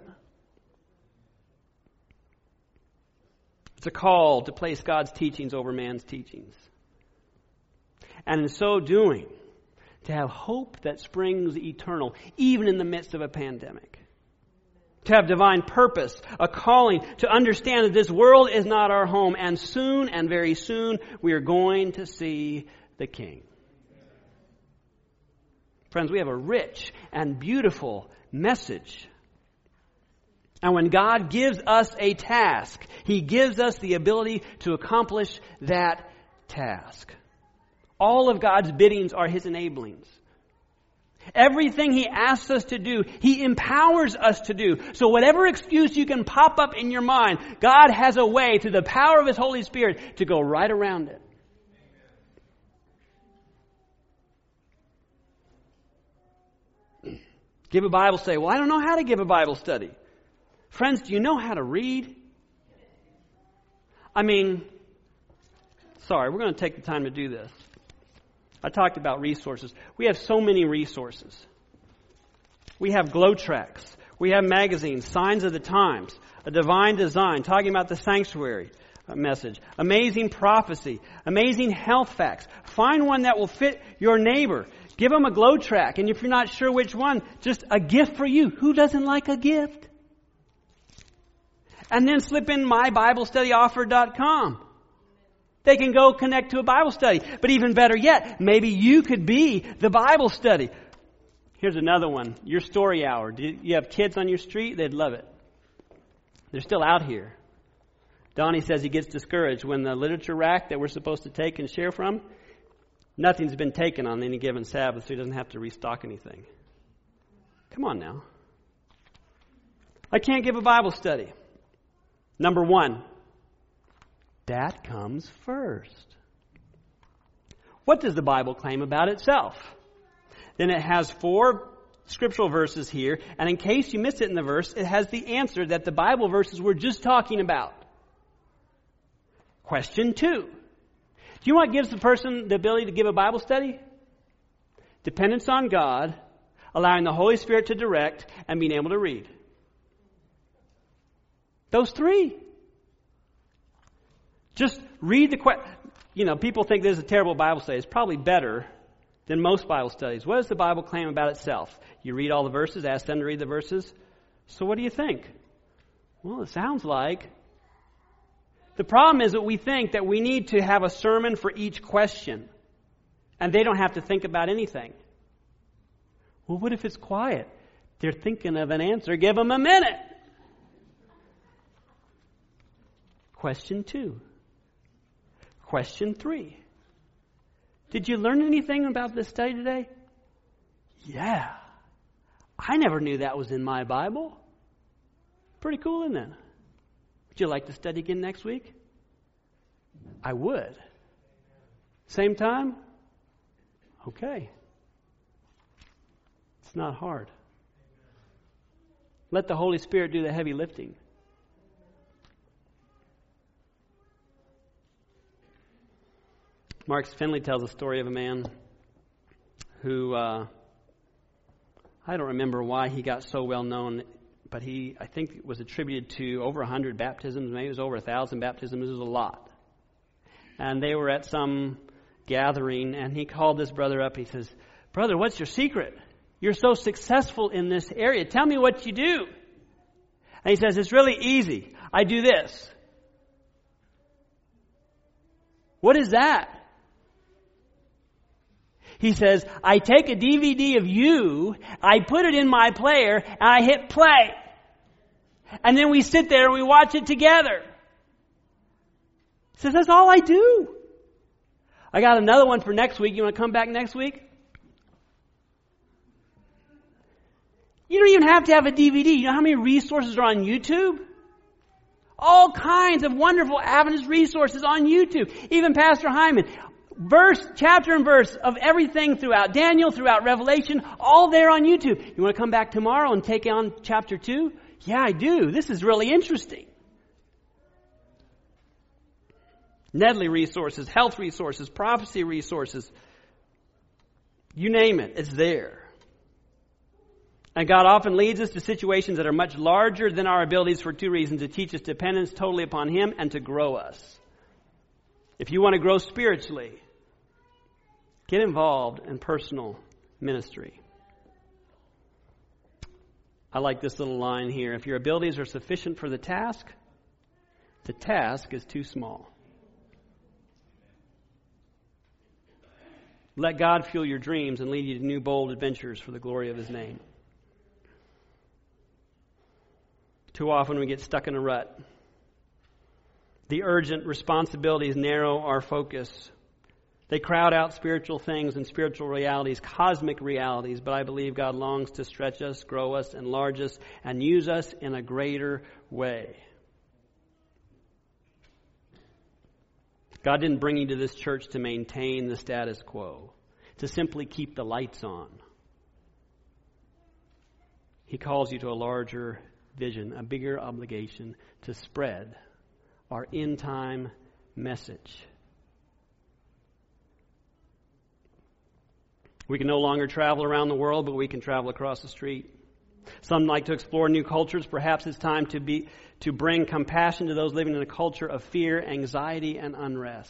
It's a call to place God's teachings over man's teachings. And in so doing, to have hope that springs eternal, even in the midst of a pandemic. To have divine purpose, a calling, to understand that this world is not our home, and soon and very soon we are going to see the King. Friends, we have a rich and beautiful message. And when God gives us a task, He gives us the ability to accomplish that task. All of God's biddings are His enablings. Everything He asks us to do, He empowers us to do. So whatever excuse you can pop up in your mind, God has a way through the power of His Holy Spirit to go right around it. Give a Bible study. Well, I don't know how to give a Bible study. Friends, do you know how to read? I mean, sorry, we're going to take the time to do this. I talked about resources. We have so many resources. We have glow tracks. We have magazines, Signs of the Times, A Divine Design, talking about the sanctuary, message, amazing prophecy, amazing health facts. Find one that will fit your neighbor. Give them a glow track. And if you're not sure which one, just a gift for you. Who doesn't like a gift? And then slip in my bible study offer dot com. They can go connect to a Bible study. But even better yet, maybe you could be the Bible study. Here's another one. Your story hour. Do you have kids on your street? They'd love it. They're still out here. Donnie says he gets discouraged when the literature rack that we're supposed to take and share from, nothing's been taken on any given Sabbath, so he doesn't have to restock anything. Come on now. I can't give a Bible study. Number one, that comes first. What does the Bible claim about itself? Then it has four scriptural verses here, and in case you missed it in the verse, it has the answer that the Bible verses we're just talking about. Question two. Do you know what gives the person the ability to give a Bible study? Dependence on God, allowing the Holy Spirit to direct, and being able to read. Those three. Just read the question. You know, people think this is a terrible Bible study. It's probably better than most Bible studies. What does the Bible claim about itself? You read all the verses, ask them to read the verses. So what do you think? Well, it sounds like. The problem is that we think that we need to have a sermon for each question. And they don't have to think about anything. Well, what if it's quiet? They're thinking of an answer. Give them a minute. Question two. Question three. Did you learn anything about this study today? Yeah. I never knew that was in my Bible. Pretty cool, isn't it? Would you like to study again next week? I would. Same time? Okay. It's not hard. Let the Holy Spirit do the heavy lifting. Mark Finley tells a story of a man who, uh, I don't remember why he got so well known, but he, I think, it was attributed to over a hundred baptisms. Maybe it was over a thousand baptisms. It was a lot. And they were at some gathering, and he called this brother up. He says, "Brother, what's your secret? You're so successful in this area. Tell me what you do." And he says, "It's really easy. I do this." "What is that?" He says, "I take a D V D of you, I put it in my player, and I hit play. And then we sit there and we watch it together." He says, "That's all I do." I got another one for next week. You want to come back next week? You don't even have to have a D V D. You know how many resources are on YouTube? All kinds of wonderful Adventist resources on YouTube. Even Pastor Hyman. Verse, chapter and verse of everything throughout Daniel, throughout Revelation, all there on YouTube. You want to come back tomorrow and take on chapter two? Yeah, I do. This is really interesting. Nedley resources, health resources, prophecy resources. You name it, it's there. And God often leads us to situations that are much larger than our abilities for two reasons: to teach us dependence totally upon Him and to grow us. If you want to grow spiritually, get involved in personal ministry. I like this little line here. If your abilities are sufficient for the task, the task is too small. Let God fuel your dreams and lead you to new bold adventures for the glory of His name. Too often we get stuck in a rut. The urgent responsibilities narrow our focus. They crowd out spiritual things and spiritual realities, cosmic realities, but I believe God longs to stretch us, grow us, enlarge us, and use us in a greater way. God didn't bring you to this church to maintain the status quo, to simply keep the lights on. He calls you to a larger vision, a bigger obligation to spread our end-time message. We can no longer travel around the world, but we can travel across the street. Some like to explore new cultures. Perhaps it's time to be to bring compassion to those living in a culture of fear, anxiety, and unrest.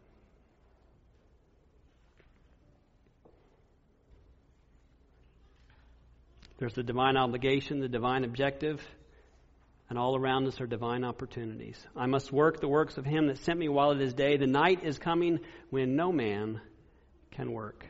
There's the divine obligation, the divine objective, and all around us are divine opportunities. I must work the works of him that sent me while it is day. The night is coming when no man can work.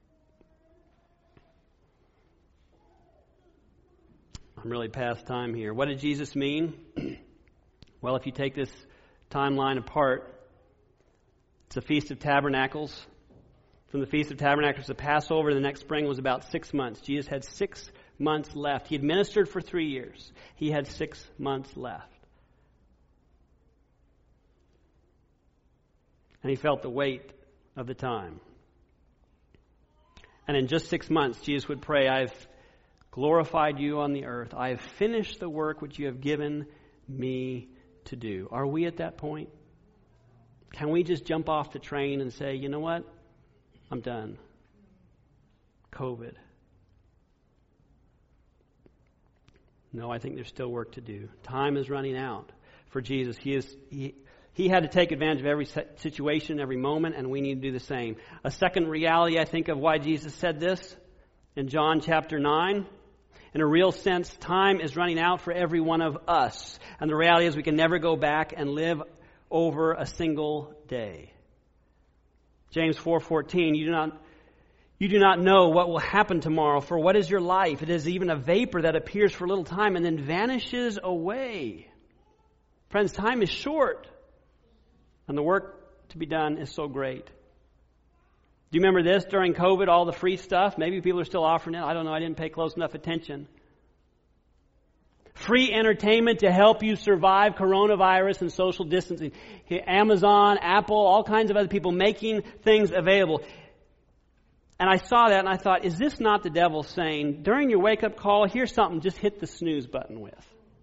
I'm really past time here. What did Jesus mean? Well, if you take this timeline apart, it's a Feast of Tabernacles. From the Feast of Tabernacles to Passover, the next spring was about six months. Jesus had six months left. He had ministered for three years. He had six months left. And he felt the weight of the time. And in just six months, Jesus would pray, I have glorified you on the earth. I have finished the work which you have given me to do. Are we at that point? Can we just jump off the train and say, you know what? I'm done. COVID. No, I think there's still work to do. Time is running out for Jesus. He is he, he had to take advantage of every situation, every moment, and we need to do the same. A second reality, I think, of why Jesus said this in John chapter nine. In a real sense, time is running out for every one of us. And the reality is we can never go back and live over a single day. James four fourteen, you do not you do not know what will happen tomorrow, for what is your life? It is even a vapor that appears for a little time and then vanishes away. Friends, time is short, and the work to be done is so great. Do you remember this during COVID, all the free stuff? Maybe people are still offering it. I don't know. I didn't pay close enough attention. Free entertainment to help you survive coronavirus and social distancing. Amazon, Apple, all kinds of other people making things available. And I saw that and I thought, is this not the devil saying, during your wake-up call, here's something, just hit the snooze button with?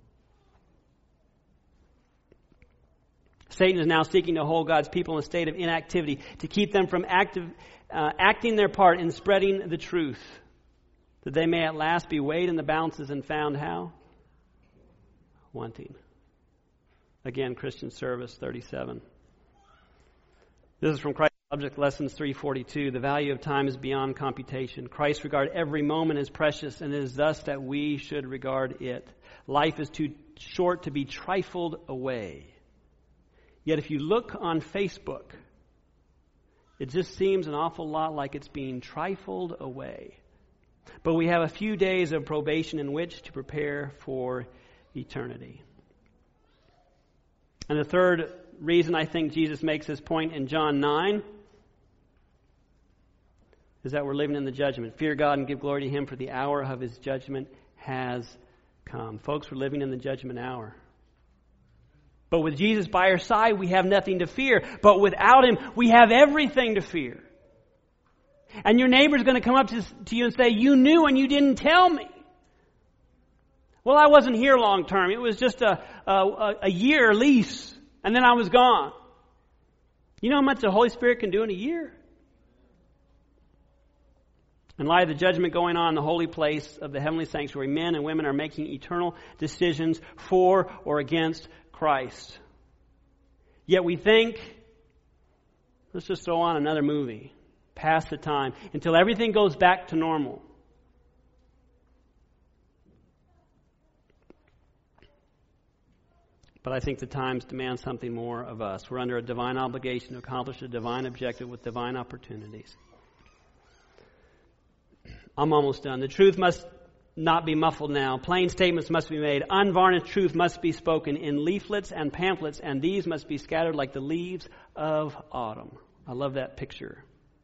Satan is now seeking to hold God's people in a state of inactivity, to keep them from active, uh, acting their part in spreading the truth, that they may at last be weighed in the balances and found how? Wanting. Again, Christian Service thirty-seven. This is from Christ Subject Lessons three forty-two. The value of time is beyond computation. Christ regarded every moment as precious, and it is thus that we should regard it. Life is too short to be trifled away. Yet if you look on Facebook, it just seems an awful lot like it's being trifled away. But we have a few days of probation in which to prepare for eternity. And the third reason I think Jesus makes this point in John nine is that we're living in the judgment. Fear God and give glory to Him, for the hour of His judgment has come. Folks, we're living in the judgment hour. But with Jesus by our side, we have nothing to fear. But without Him, we have everything to fear. And your neighbor's going to come up to, to you and say, you knew and you didn't tell me. Well, I wasn't here long term. It was just a, a, a year lease, and then I was gone. You know how much the Holy Spirit can do in a year? In light of the judgment going on in the holy place of the heavenly sanctuary, men and women are making eternal decisions for or against Christ. Yet we think, let's just throw on another movie, pass the time, until everything goes back to normal. But I think the times demand something more of us. We're under a divine obligation to accomplish a divine objective with divine opportunities. I'm almost done. The truth must not be muffled now. Plain statements must be made. Unvarnished truth must be spoken in leaflets and pamphlets, and these must be scattered like the leaves of autumn. I love that picture.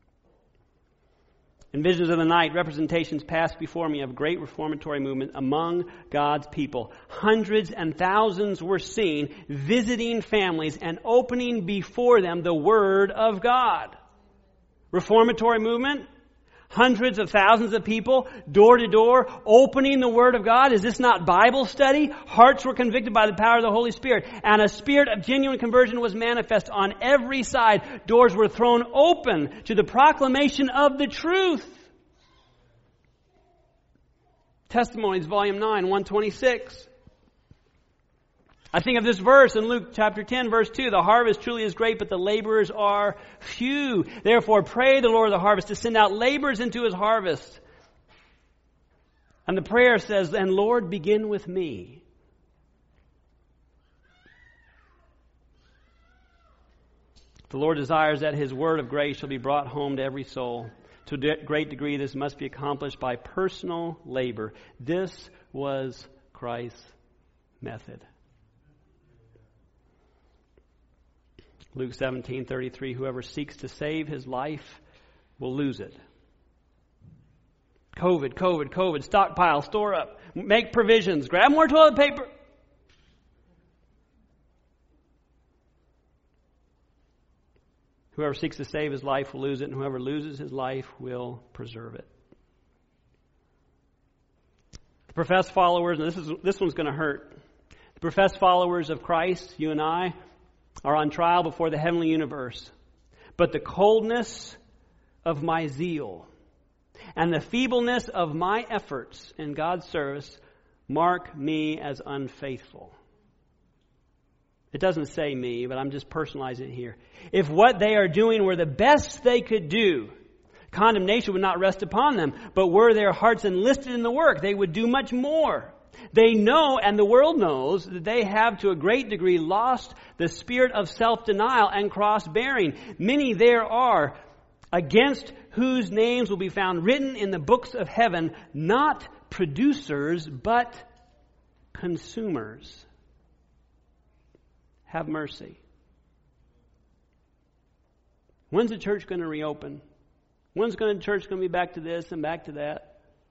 In visions of the night, representations passed before me of great reformatory movement among God's people. Hundreds and thousands were seen visiting families and opening before them the Word of God. Reformatory movement? Hundreds of thousands of people, door to door, opening the Word of God. Is this not Bible study? Hearts were convicted by the power of the Holy Spirit, and a spirit of genuine conversion was manifest on every side. Doors were thrown open to the proclamation of the truth. Testimonies, Volume nine, one twenty-six. I think of this verse in Luke chapter ten, verse two. The harvest truly is great, but the laborers are few. Therefore, pray the Lord of the harvest to send out laborers into his harvest. And the prayer says, and Lord, begin with me. The Lord desires that his word of grace shall be brought home to every soul. To a great degree, this must be accomplished by personal labor. This was Christ's method. Luke seventeen thirty-three, whoever seeks to save his life will lose it. COVID, COVID, COVID, stockpile, store up, make provisions, grab more toilet paper. Whoever seeks to save his life will lose it, and whoever loses his life will preserve it. The professed followers, and this is this one's going to hurt. The professed followers of Christ, you and I, are on trial before the heavenly universe. But the coldness of my zeal and the feebleness of my efforts in God's service mark me as unfaithful. It doesn't say me, but I'm just personalizing it here. If what they are doing were the best they could do, condemnation would not rest upon them. But were their hearts enlisted in the work, they would do much more. They know, and the world knows, that they have to a great degree lost the spirit of self-denial and cross-bearing. Many there are against whose names will be found written in the books of heaven, not producers, but consumers. Have mercy. When's the church going to reopen? When's the church going to be back to this and back to that?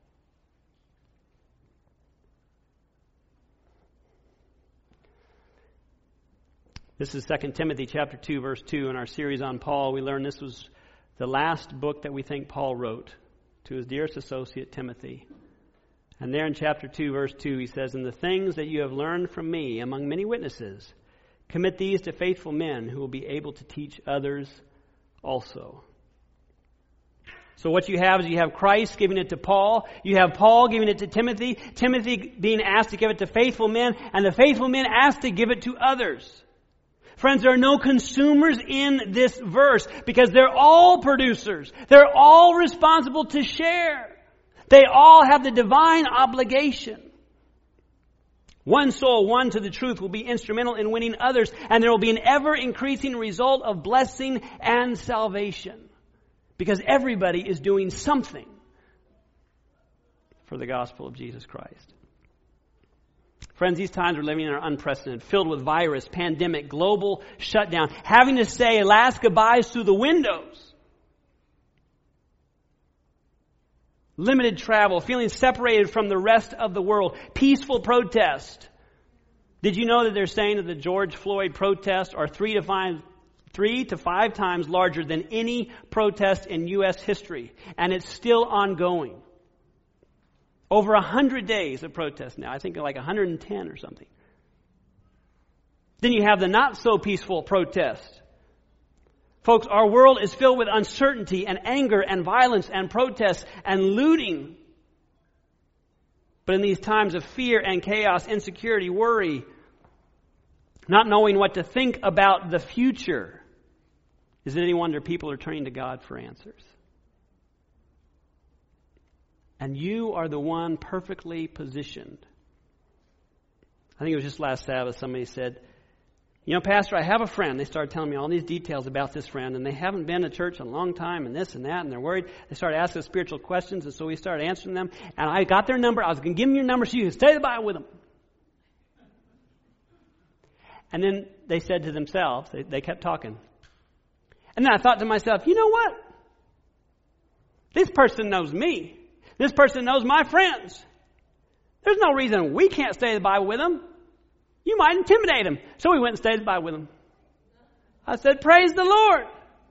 This is Second Timothy chapter two, verse two. In our series on Paul, we learned this was the last book that we think Paul wrote to his dearest associate Timothy. And there in chapter two, verse two, he says, "And the things that you have learned from me among many witnesses, commit these to faithful men who will be able to teach others also." So what you have is you have Christ giving it to Paul. You have Paul giving it to Timothy. Timothy being asked to give it to faithful men. And the faithful men asked to give it to others. Friends, there are no consumers in this verse because they're all producers. They're all responsible to share. They all have the divine obligation. One soul won to the truth will be instrumental in winning others, and there will be an ever-increasing result of blessing and salvation because everybody is doing something for the gospel of Jesus Christ. Friends, these times we're living in are unprecedented, filled with virus, pandemic, global shutdown, having to say last goodbyes through the windows. Limited travel, feeling separated from the rest of the world, peaceful protest. Did you know that they're saying that the George Floyd protests are three to five, three to five times larger than any protest in U S history, and it's still ongoing. Over a hundred days of protest now. I think like one hundred ten or something. Then you have the not so peaceful protest. Folks, our world is filled with uncertainty and anger and violence and protest and looting. But in these times of fear and chaos, insecurity, worry, not knowing what to think about the future, is it any wonder people are turning to God for answers? And you are the one perfectly positioned. I think it was just last Sabbath somebody said, "You know, Pastor, I have a friend." They started telling me all these details about this friend, and they haven't been to church in a long time, and this and that, and they're worried. They started asking us spiritual questions, and so we started answering them. And I got their number. I was going to give them your number so you could study the Bible with them. And then they said to themselves, they, they kept talking. And then I thought to myself, you know what? This person knows me. This person knows my friends. There's no reason we can't study the Bible with them. You might intimidate them. So we went and studied the Bible with them. I said, praise the Lord.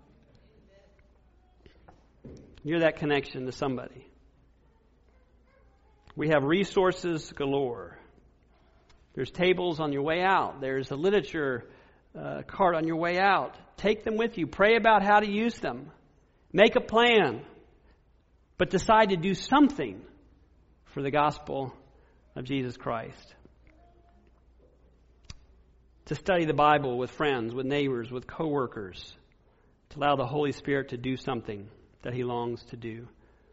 You're that connection to somebody. We have resources galore. There's tables on your way out. There's a literature uh, cart on your way out. Take them with you. Pray about how to use them. Make a plan. But decide to do something for the gospel of Jesus Christ. To study the Bible with friends, with neighbors, with coworkers, to allow the Holy Spirit to do something that He longs to do.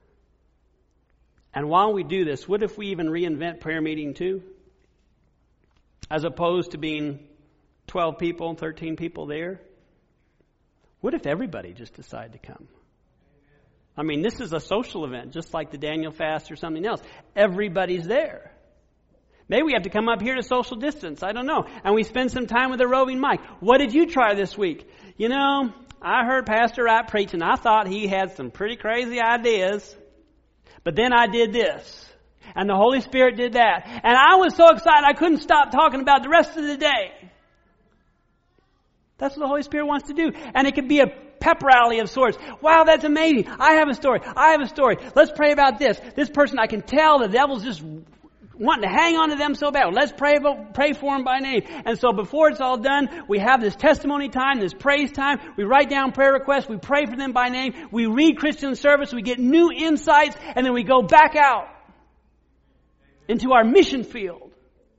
And while we do this, what if we even reinvent prayer meeting too? As opposed to being twelve people, thirteen people there? What if everybody just decided to come? I mean, this is a social event, just like the Daniel fast or something else. Everybody's there. Maybe we have to come up here to social distance. I don't know. And we spend some time with a roving mic. What did you try this week? You know, I heard Pastor Wright preaching. I thought he had some pretty crazy ideas. But then I did this. And the Holy Spirit did that. And I was so excited I couldn't stop talking about the rest of the day. That's what the Holy Spirit wants to do. And it could be a pep rally of sorts. Wow, that's amazing. I have a story. I have a story. Let's pray about this. This person, I can tell the devil's just wanting to hang on to them so bad. Let's pray pray for them by name. And so before it's all done, we have this testimony time, this praise time. We write down prayer requests. We pray for them by name. We read Christian service. We get new insights. And then we go back out into our mission field.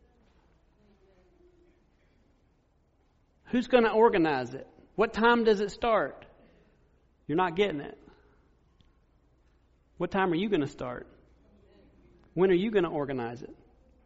Who's going to organize it? What time does it start? You're not getting it. What time are you going to start? When are you going to organize it?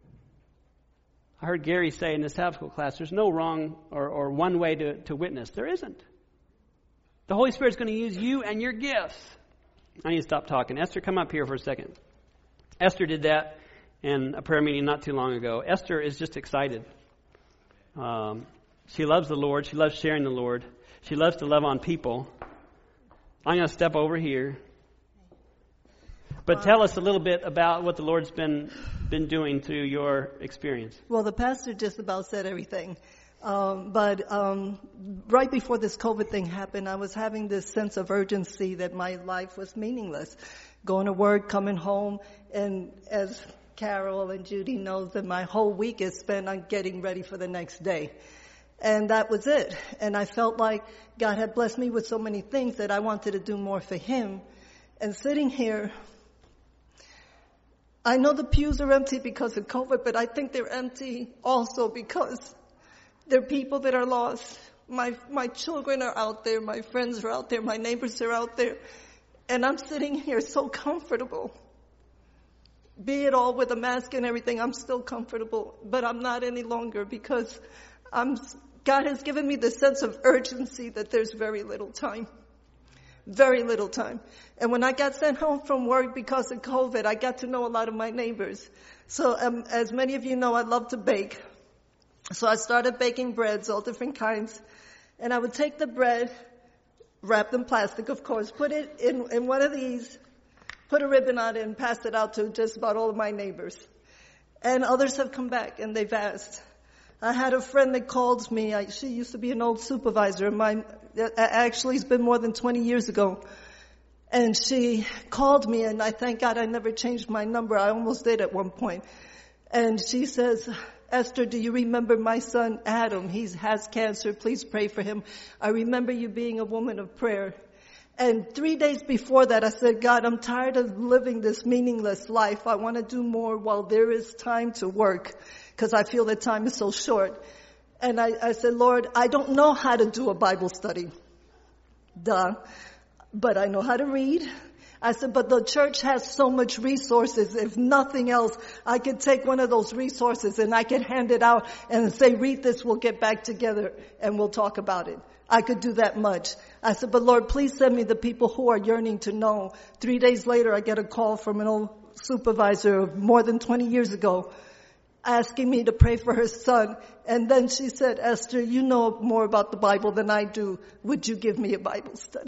I heard Gary say in this Sabbath school class, there's no wrong or, or one way to, to witness. There isn't. The Holy Spirit's going to use you and your gifts. I need to stop talking. Esther, come up here for a second. Esther did that in a prayer meeting not too long ago. Esther is just excited. Um, she loves the Lord. She loves sharing the Lord. She loves to love on people. I'm going to step over here. But tell us a little bit about what the Lord's been been doing through your experience. Well, the pastor just about said everything. Um, but um, right before this COVID thing happened, I was having this sense of urgency that my life was meaningless. Going to work, coming home, and as Carol and Judy knows, that my whole week is spent on getting ready for the next day. And that was it. And I felt like God had blessed me with so many things that I wanted to do more for Him. And sitting here, I know the pews are empty because of COVID, but I think they're empty also because there are people that are lost. My my children are out there, my friends are out there, my neighbors are out there, and I'm sitting here so comfortable. Be it all with a mask and everything, I'm still comfortable, but I'm not any longer because I'm. God has given me the sense of urgency that there's very little time. Very little time. And when I got sent home from work because of COVID, I got to know a lot of my neighbors. So um, as many of you know, I love to bake. So I started baking breads, all different kinds. And I would take the bread, wrapped in plastic, of course, put it in, in one of these, put a ribbon on it, and pass it out to just about all of my neighbors. And others have come back, and they've asked. I had a friend that called me. I, she used to be an old supervisor of mine. Actually, it's been more than twenty years ago. And she called me, and I thank God I never changed my number. I almost did at one point. And she says, Esther, do you remember my son Adam? He has cancer. Please pray for him. I remember you being a woman of prayer. And three days before that, I said, God, I'm tired of living this meaningless life. I want to do more while there is time to work, because I feel that time is so short. And I, I said, Lord, I don't know how to do a Bible study. Duh. But I know how to read. I said, but the church has so much resources. If nothing else, I could take one of those resources and I could hand it out and say, read this, we'll get back together and we'll talk about it. I could do that much. I said, but Lord, please send me the people who are yearning to know. Three days later, I get a call from an old supervisor of more than twenty years ago asking me to pray for her son. And then she said, Esther, you know more about the Bible than I do. Would you give me a Bible study?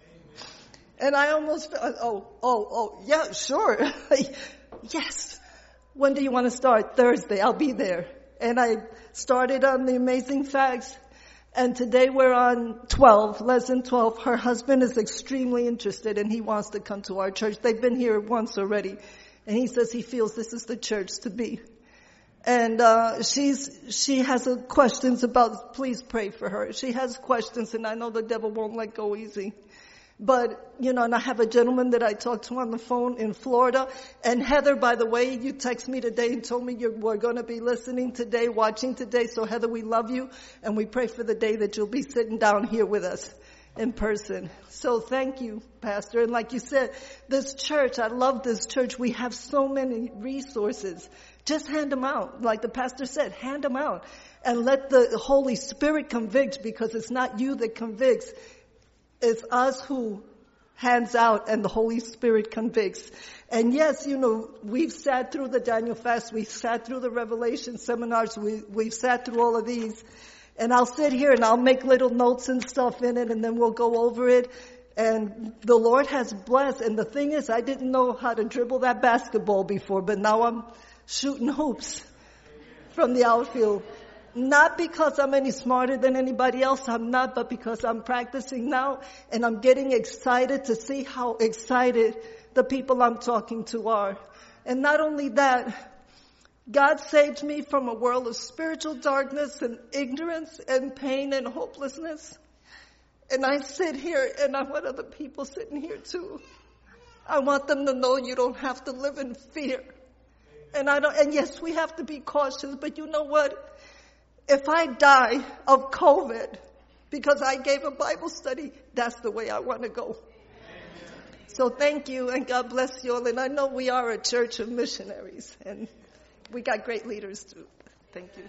And I almost felt, oh, oh, oh, yeah, sure. Yes. When do you want to start? Thursday. I'll be there. And I started on the Amazing Facts. And today we're on twelve, lesson twelve. Her husband is extremely interested and he wants to come to our church. They've been here once already. And he says he feels this is the church to be. And uh she's she has uh, questions about, please pray for her. She has questions, and I know the devil won't let go easy. But, you know, and I have a gentleman that I talked to on the phone in Florida. And Heather, by the way, you text me today and told me you were going to be listening today, watching today. So Heather, we love you. And we pray for the day that you'll be sitting down here with us in person. So thank you, Pastor. And like you said, this church, I love this church. We have so many resources. Just hand them out. Like the pastor said, hand them out. And let the Holy Spirit convict, because it's not you that convicts. It's us who hands out and the Holy Spirit convicts. And yes, you know, we've sat through the Daniel fast. We've sat through the Revelation seminars. We, we've sat through all of these. And I'll sit here and I'll make little notes and stuff in it, and then we'll go over it. And the Lord has blessed. And the thing is, I didn't know how to dribble that basketball before, but now I'm shooting hoops from the outfield. Not because I'm any smarter than anybody else, I'm not, but because I'm practicing now and I'm getting excited to see how excited the people I'm talking to are. And not only that, God saved me from a world of spiritual darkness and ignorance and pain and hopelessness. And I sit here and I want other people sitting here too. I want them to know you don't have to live in fear. And I don't, and yes, we have to be cautious, but you know what? If I die of COVID because I gave a Bible study, that's the way I want to go. So thank you, and God bless you all. And I know we are a church of missionaries, and we got great leaders too. Thank you.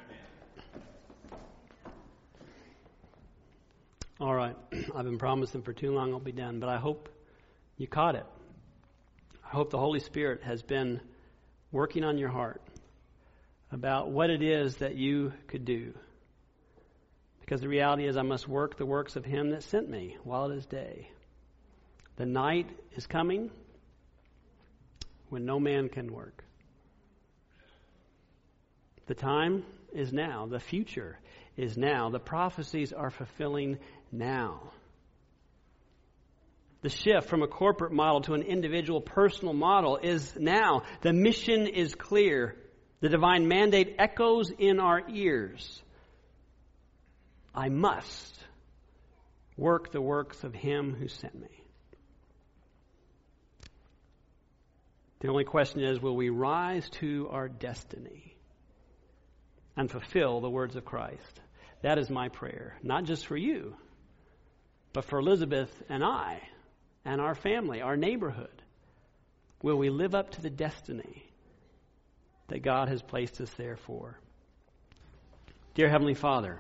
All right. I've been promising for too long I'll be done, but I hope you caught it. I hope the Holy Spirit has been working on your heart about what it is that you could do. Because the reality is I must work the works of him that sent me while it is day. The night is coming when no man can work. The time is now. The future is now. The prophecies are fulfilling now. The shift from a corporate model to an individual personal model is now. The mission is clear. The divine mandate echoes in our ears. I must work the works of him who sent me. The only question is, will we rise to our destiny and fulfill the words of Christ? That is my prayer, not just for you, but for Elizabeth and I and our family, our neighborhood. Will we live up to the destiny that God has placed us there for? Dear Heavenly Father,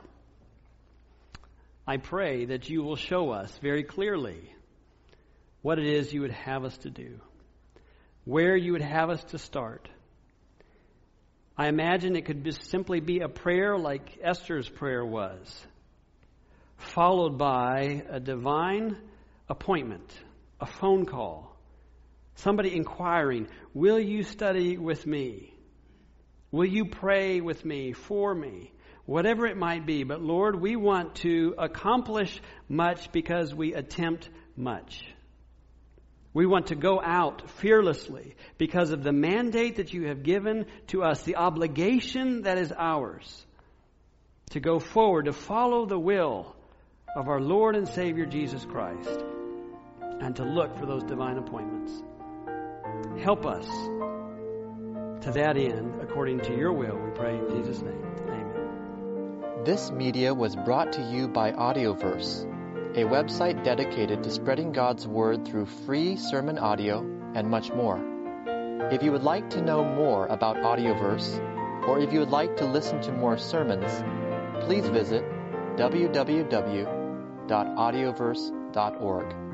I pray that you will show us very clearly what it is you would have us to do, where you would have us to start. I imagine it could just simply be a prayer like Esther's prayer was, followed by a divine appointment, a phone call, somebody inquiring, will you study with me? Will you pray with me, for me? Whatever it might be. But Lord, we want to accomplish much because we attempt much. We want to go out fearlessly because of the mandate that you have given to us, the obligation that is ours to go forward, to follow the will of our Lord and Savior Jesus Christ, and to look for those divine appointments. Help us to that end, according to your will, we pray in Jesus' name. Amen. This media was brought to you by Audioverse, a website dedicated to spreading God's Word through free sermon audio and much more. If you would like to know more about Audioverse, or if you would like to listen to more sermons, please visit w w w dot audioverse dot org.